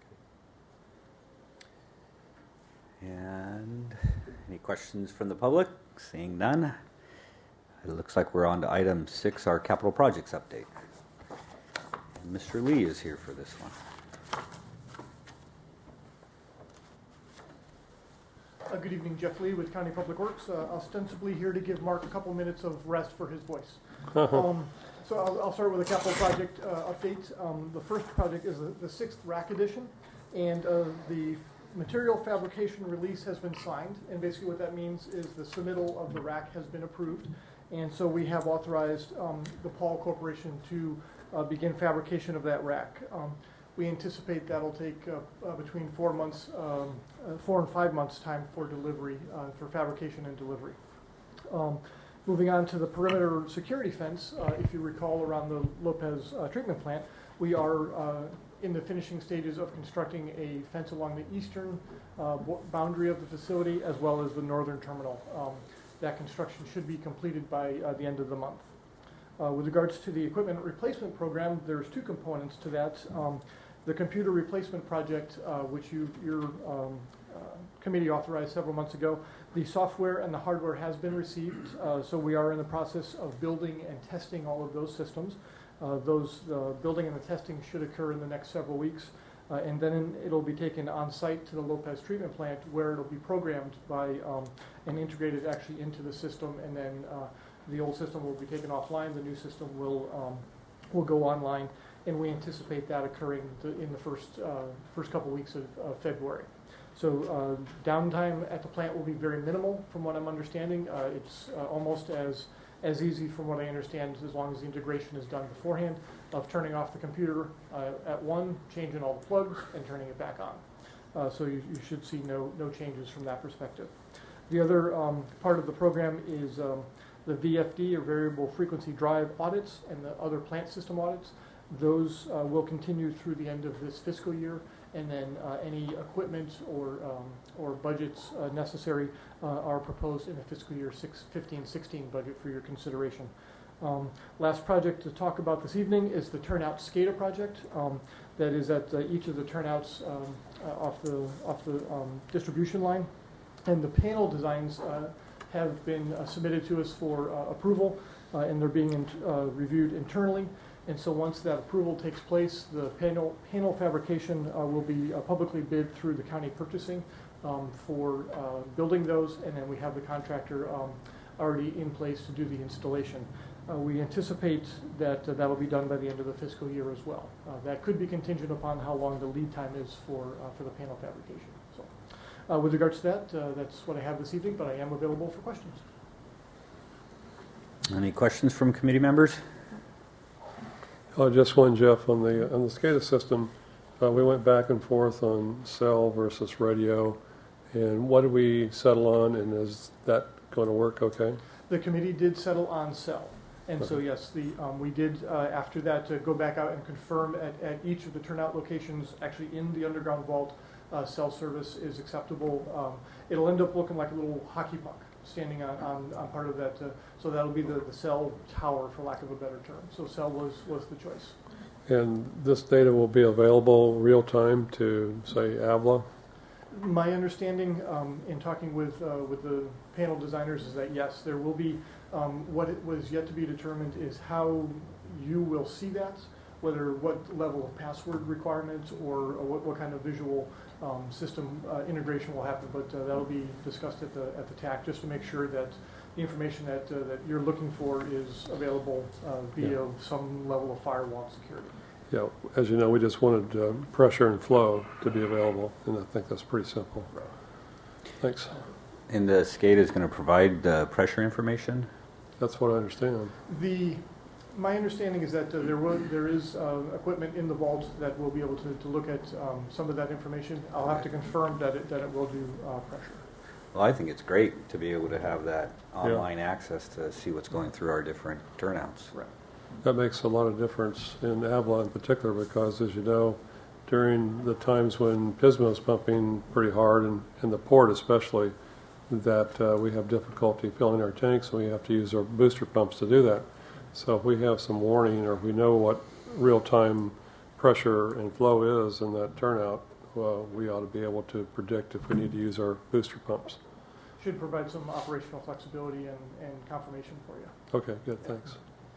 And any questions from the public? Seeing none, it looks like we're on to item 6, our capital projects update. And Mr. Lee is here for this one. Good evening, Jeff Lee with County Public Works. Ostensibly here to give Mark a couple minutes of rest for his voice. So I'll start with a capital project update. The first project is the 6th rack edition, and the material fabrication release has been signed, and basically what that means is the submittal of the rack has been approved, and so we have authorized the Paul Corporation to begin fabrication of that rack. We anticipate that'll take between 4 and 5 months time for delivery, for fabrication and delivery. Moving on to the perimeter security fence, if you recall, around the Lopez treatment plant, we are in the finishing stages of constructing a fence along the eastern boundary of the facility as well as the northern terminal. That construction should be completed by the end of the month. With regards to the equipment replacement program, there's 2 components to that. The computer replacement project, which your committee authorized several months ago, the software and the hardware has been received, so we are in the process of building and testing all of those systems. Those building and the testing should occur in the next several weeks, and then it'll be taken on site to the Lopez treatment plant where it'll be programmed by and integrated actually into the system, and then the old system will be taken offline, the new system will go online, and we anticipate that occurring in the first couple weeks of February. So downtime at the plant will be very minimal from what I'm understanding. It's almost as easy from what I understand as long as the integration is done beforehand of turning off the computer at 1, changing all the plugs, and turning it back on. So you should see no changes from that perspective. The other part of the program is the VFD, or variable frequency drive audits, and the other plant system audits. Those will continue through the end of this fiscal year, and then any equipment or budgets necessary are proposed in the fiscal year 15-16 budget for your consideration. Last project to talk about this evening is the turnout SCADA project. That is at each of the turnouts off the distribution line, and the panel designs have been submitted to us for approval, and they're being reviewed internally. And so once that approval takes place, the panel fabrication will be publicly bid through the county purchasing for building those, and then we have the contractor already in place to do the installation. We anticipate that that'll be done by the end of the fiscal year as well. That could be contingent upon how long the lead time is for the panel fabrication. So, with regards to that, that's what I have this evening, but I am available for questions. Any questions from committee members? Just one, Jeff, on the SCADA system. We went back and forth on cell versus radio, and what did we settle on, and is that going to work okay? The committee did settle on cell, and so yes, we did after that go back out and confirm at each of the turnout locations, actually in the underground vault, cell service is acceptable. It'll end up looking like a little hockey puck standing on part of that, so that'll be the cell tower, for lack of a better term. So cell was the choice. And this data will be available real time to, say, AVLA? My understanding in talking with the panel designers is that yes, there will be. What it was yet to be determined is how you will see that, whether what level of password requirements or what kind of visual system integration will happen, but that'll be discussed at the TAC just to make sure that the information that you're looking for is available via some level of firewall security. Yeah, as you know, we just wanted pressure and flow to be available, and I think that's pretty simple. Right. Thanks. And the SCADA is going to provide pressure information? That's what I understand. My understanding is that there is equipment in the vault that will be able to look at some of that information. I'll have to confirm that it will do pressure. Well, I think it's great to be able to have that online access to see what's going through our different turnouts. Right. That makes a lot of difference in Avila in particular because, as you know, during the times when Pismo's pumping pretty hard, and the port especially, that we have difficulty filling our tanks, and we have to use our booster pumps to do that. So if we have some warning, or if we know what real-time pressure and flow is in that turnout, we ought to be able to predict if we need to use our booster pumps. Should provide some operational flexibility and confirmation for you. Okay, good, thanks.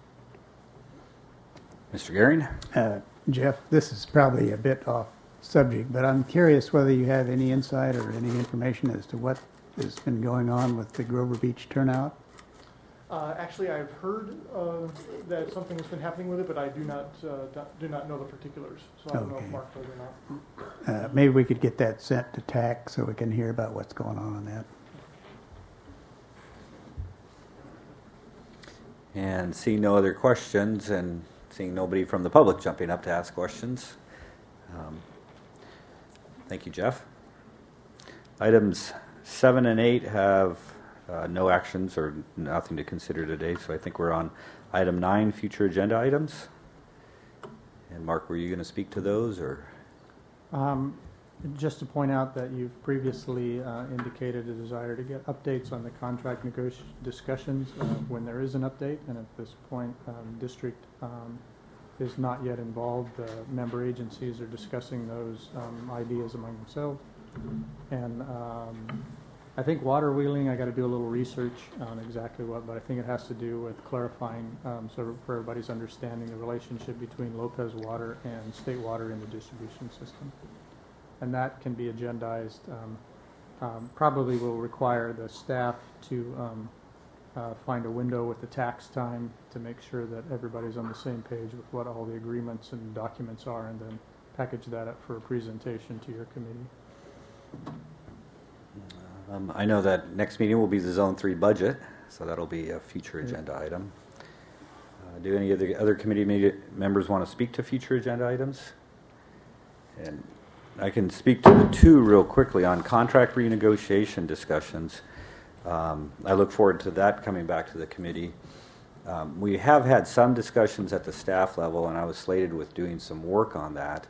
Mr. Gehring? Jeff, this is probably a bit off subject, but I'm curious whether you have any insight or any information as to what has been going on with the Grover Beach turnout. Actually, I've heard that something has been happening with it, but I do not know the particulars. So I don't know if Mark told or not. Maybe we could get that sent to TAC so we can hear about what's going on that. And seeing no other questions and seeing nobody from the public jumping up to ask questions. Thank you, Jeff. Items 7 and 8 have no actions or nothing to consider today, so I think we're on item 9, future agenda items. And Mark, were you going to speak to those, or? Just to point out that you've previously indicated a desire to get updates on the contract discussions when there is an update, and at this point, district is not yet involved. Member agencies are discussing those ideas among themselves, and I think water wheeling, I got to do a little research on exactly what, but I think it has to do with clarifying, sort of for everybody's understanding, the relationship between Lopez Water and State Water in the distribution system. And that can be agendized. Probably will require the staff to find a window with the tax time to make sure that everybody's on the same page with what all the agreements and documents are, and then package that up for a presentation to your committee. I know that next meeting will be the Zone 3 budget, so that'll be a future agenda item. Do any of the other committee members want to speak to future agenda items? And I can speak to the two real quickly on contract renegotiation discussions. I look forward to that coming back to the committee. We have had some discussions at the staff level, and I was slated with doing some work on that.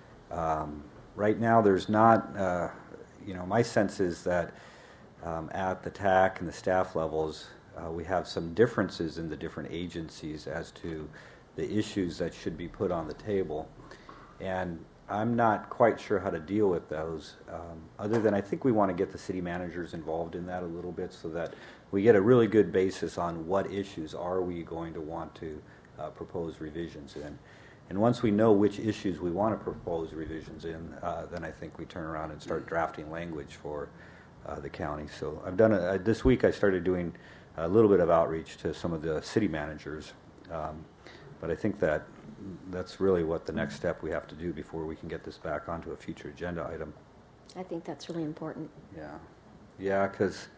Right now, there's not, my sense is that at the TAC and the staff levels, we have some differences in the different agencies as to the issues that should be put on the table. And I'm not quite sure how to deal with those, other than I think we want to get the city managers involved in that a little bit so that we get a really good basis on what issues are we going to want to propose revisions in. And once we know which issues we want to propose revisions in, then I think we turn around and start drafting language for the county. So I've done this week. I started doing a little bit of outreach to some of the city managers, but I think that's really what the next step we have to do before we can get this back onto a future agenda item. I think that's really important. Yeah, because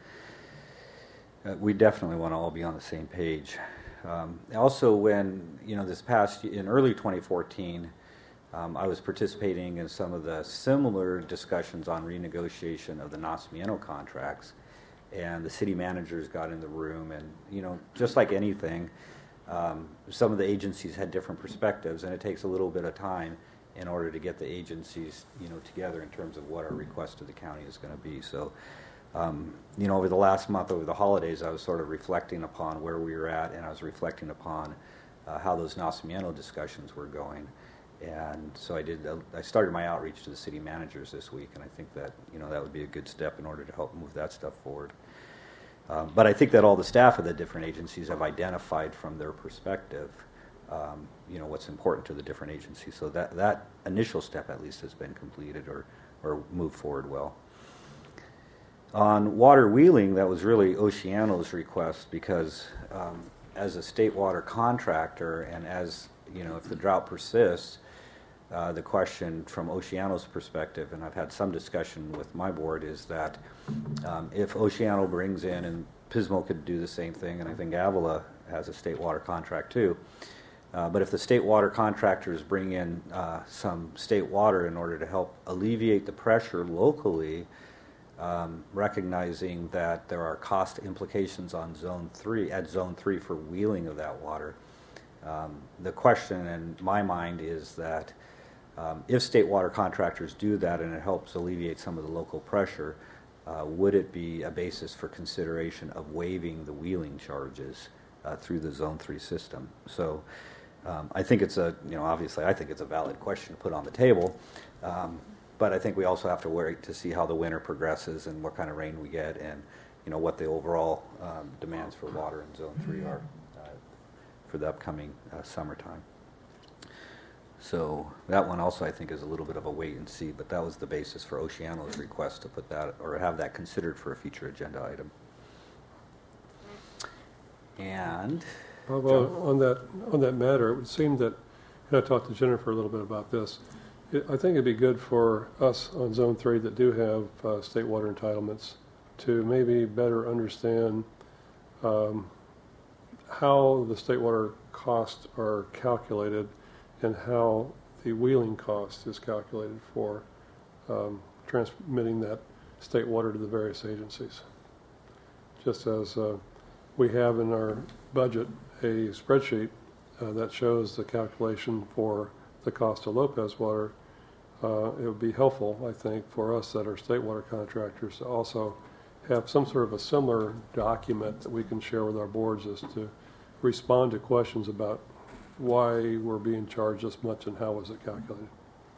we definitely want to all be on the same page. Also, when this past in early 2014, I was participating in some of the similar discussions on renegotiation of the Nacimiento contracts, and the city managers got in the room, and just like anything, some of the agencies had different perspectives, and it takes a little bit of time in order to get the agencies together in terms of what our request to the county is going to be. So over the last month, over the holidays, I was sort of reflecting upon where we were at, and I was reflecting upon how those Nacimiento discussions were going. And so I started my outreach to the city managers this week, and I think that that would be a good step in order to help move that stuff forward. But I think that all the staff of the different agencies have identified from their perspective, what's important to the different agencies. So that initial step at least has been completed, or or move forward well. On water wheeling, that was really Oceano's request because as a state water contractor and as, if the drought persists, the question from Oceano's perspective, and I've had some discussion with my board, is that if Oceano brings in, and Pismo could do the same thing, and I think Avila has a state water contract too, but if the state water contractors bring in some state water in order to help alleviate the pressure locally, recognizing that there are cost implications on Zone 3 for wheeling of that water, the question in my mind is that if state water contractors do that and it helps alleviate some of the local pressure, would it be a basis for consideration of waiving the wheeling charges through the Zone 3 system? So I think it's obviously I think it's a valid question to put on the table, but I think we also have to wait to see how the winter progresses and what kind of rain we get and, what the overall demands for water in Zone 3 are for the upcoming summertime. So that one also I think is a little bit of a wait and see, but that was the basis for Oceano's request to put that or have that considered for a future agenda item. And on that matter, it would seem that, and I talked to Jennifer a little bit about this, I think it'd be good for us on Zone 3 that do have state water entitlements to maybe better understand how the state water costs are calculated and how the wheeling cost is calculated for transmitting that state water to the various agencies. Just as we have in our budget a spreadsheet that shows the calculation for the cost of Lopez water, it would be helpful, I think, for us that are state water contractors to also have some sort of a similar document that we can share with our boards as to respond to questions about why we're being charged this much and how was it calculated.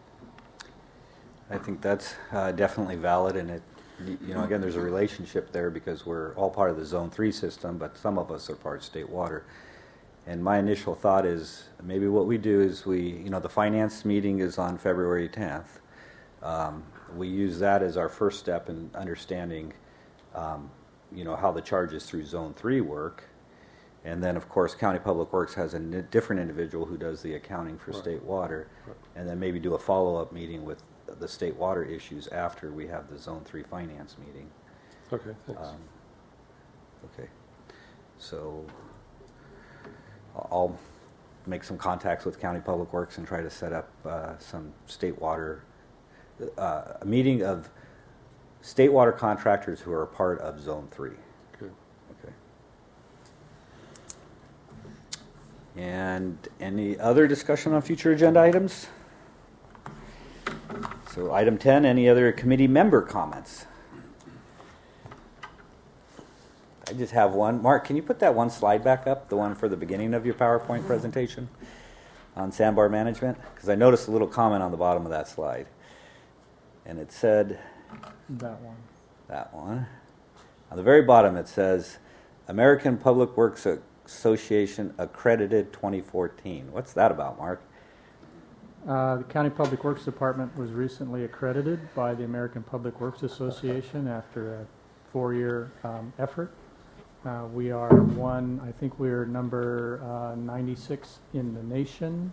I think that's definitely valid, and it, again, there's a relationship there because we're all part of the Zone 3 system, but some of us are part of state water. And my initial thought is maybe what we do is the finance meeting is on February 10th. We use that as our first step in understanding, how the charges through Zone 3 work. And then, of course, County Public Works has a different individual who does the accounting for state water. And then maybe do a follow-up meeting with the state water issues after we have the Zone 3 finance meeting. Okay, thanks. Okay. So I'll make some contacts with County Public Works and try to set up some state water, a meeting of state water contractors who are a part of Zone 3. Good. Okay. And any other discussion on future agenda items? So item 10, any other committee member comments? I just have one. Mark, can you put that one slide back up, the one for the beginning of your PowerPoint presentation on sandbar management? Because I noticed a little comment on the bottom of that slide. And it said... That one. That one. On the very bottom it says, American Public Works Association Accredited 2014. What's that about, Mark? The County Public Works Department was recently accredited by the American Public Works Association after a 4-year effort. We are I think we're number 96 in the nation,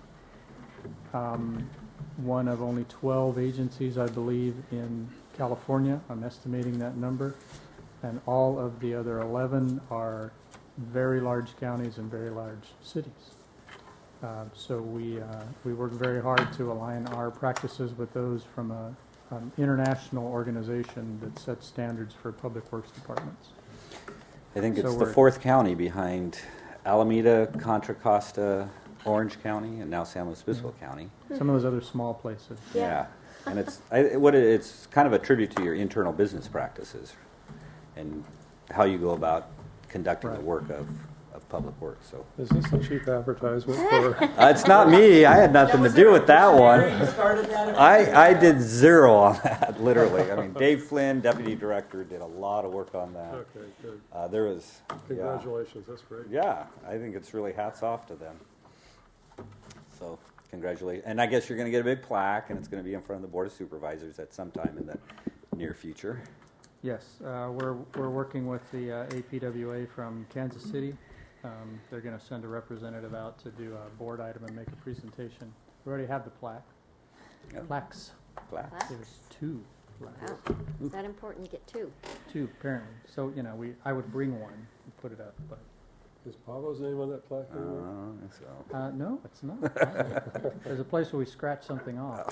one of only 12 agencies, I believe, in California. I'm estimating that number. And all of the other 11 are very large counties and very large cities. So we work very hard to align our practices with those from an international organization that sets standards for public works departments. I think it's the fourth county behind Alameda, Contra Costa, Orange County, and now San Luis Obispo County. Some of those other small places. Yeah. And it's kind of a tribute to your internal business practices and how you go about conducting the work of public works. So is this a cheap advertisement for? It's not me. I had nothing to do with that one. I did zero on that, literally. I mean, Dave Flynn, deputy director, did a lot of work on that. Okay, good. There was congratulations. That's great. Yeah, I think it's really hats off to them. So congratulations. And I guess you're going to get a big plaque, and it's going to be in front of the Board of Supervisors at some time in the near future. Yes, we're working with the APWA from Kansas City. They're going to send a representative out to do a board item and make a presentation. We already have the plaque. Yep. Plaques. Plaque. There's 2 plaques. Wow. Is that important? You get 2. 2 apparently. So I would bring one and put it up, but Is Pavo's name on that plaque anywhere? So. no, it's not. There's a place where we scratch something off.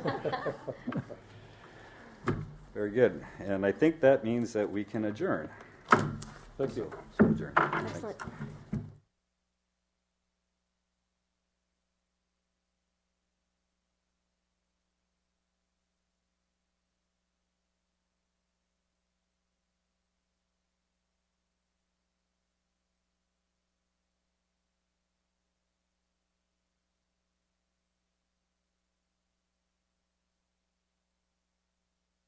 Very good. And I think that means that we can adjourn. Thank you. So adjourn. Excellent.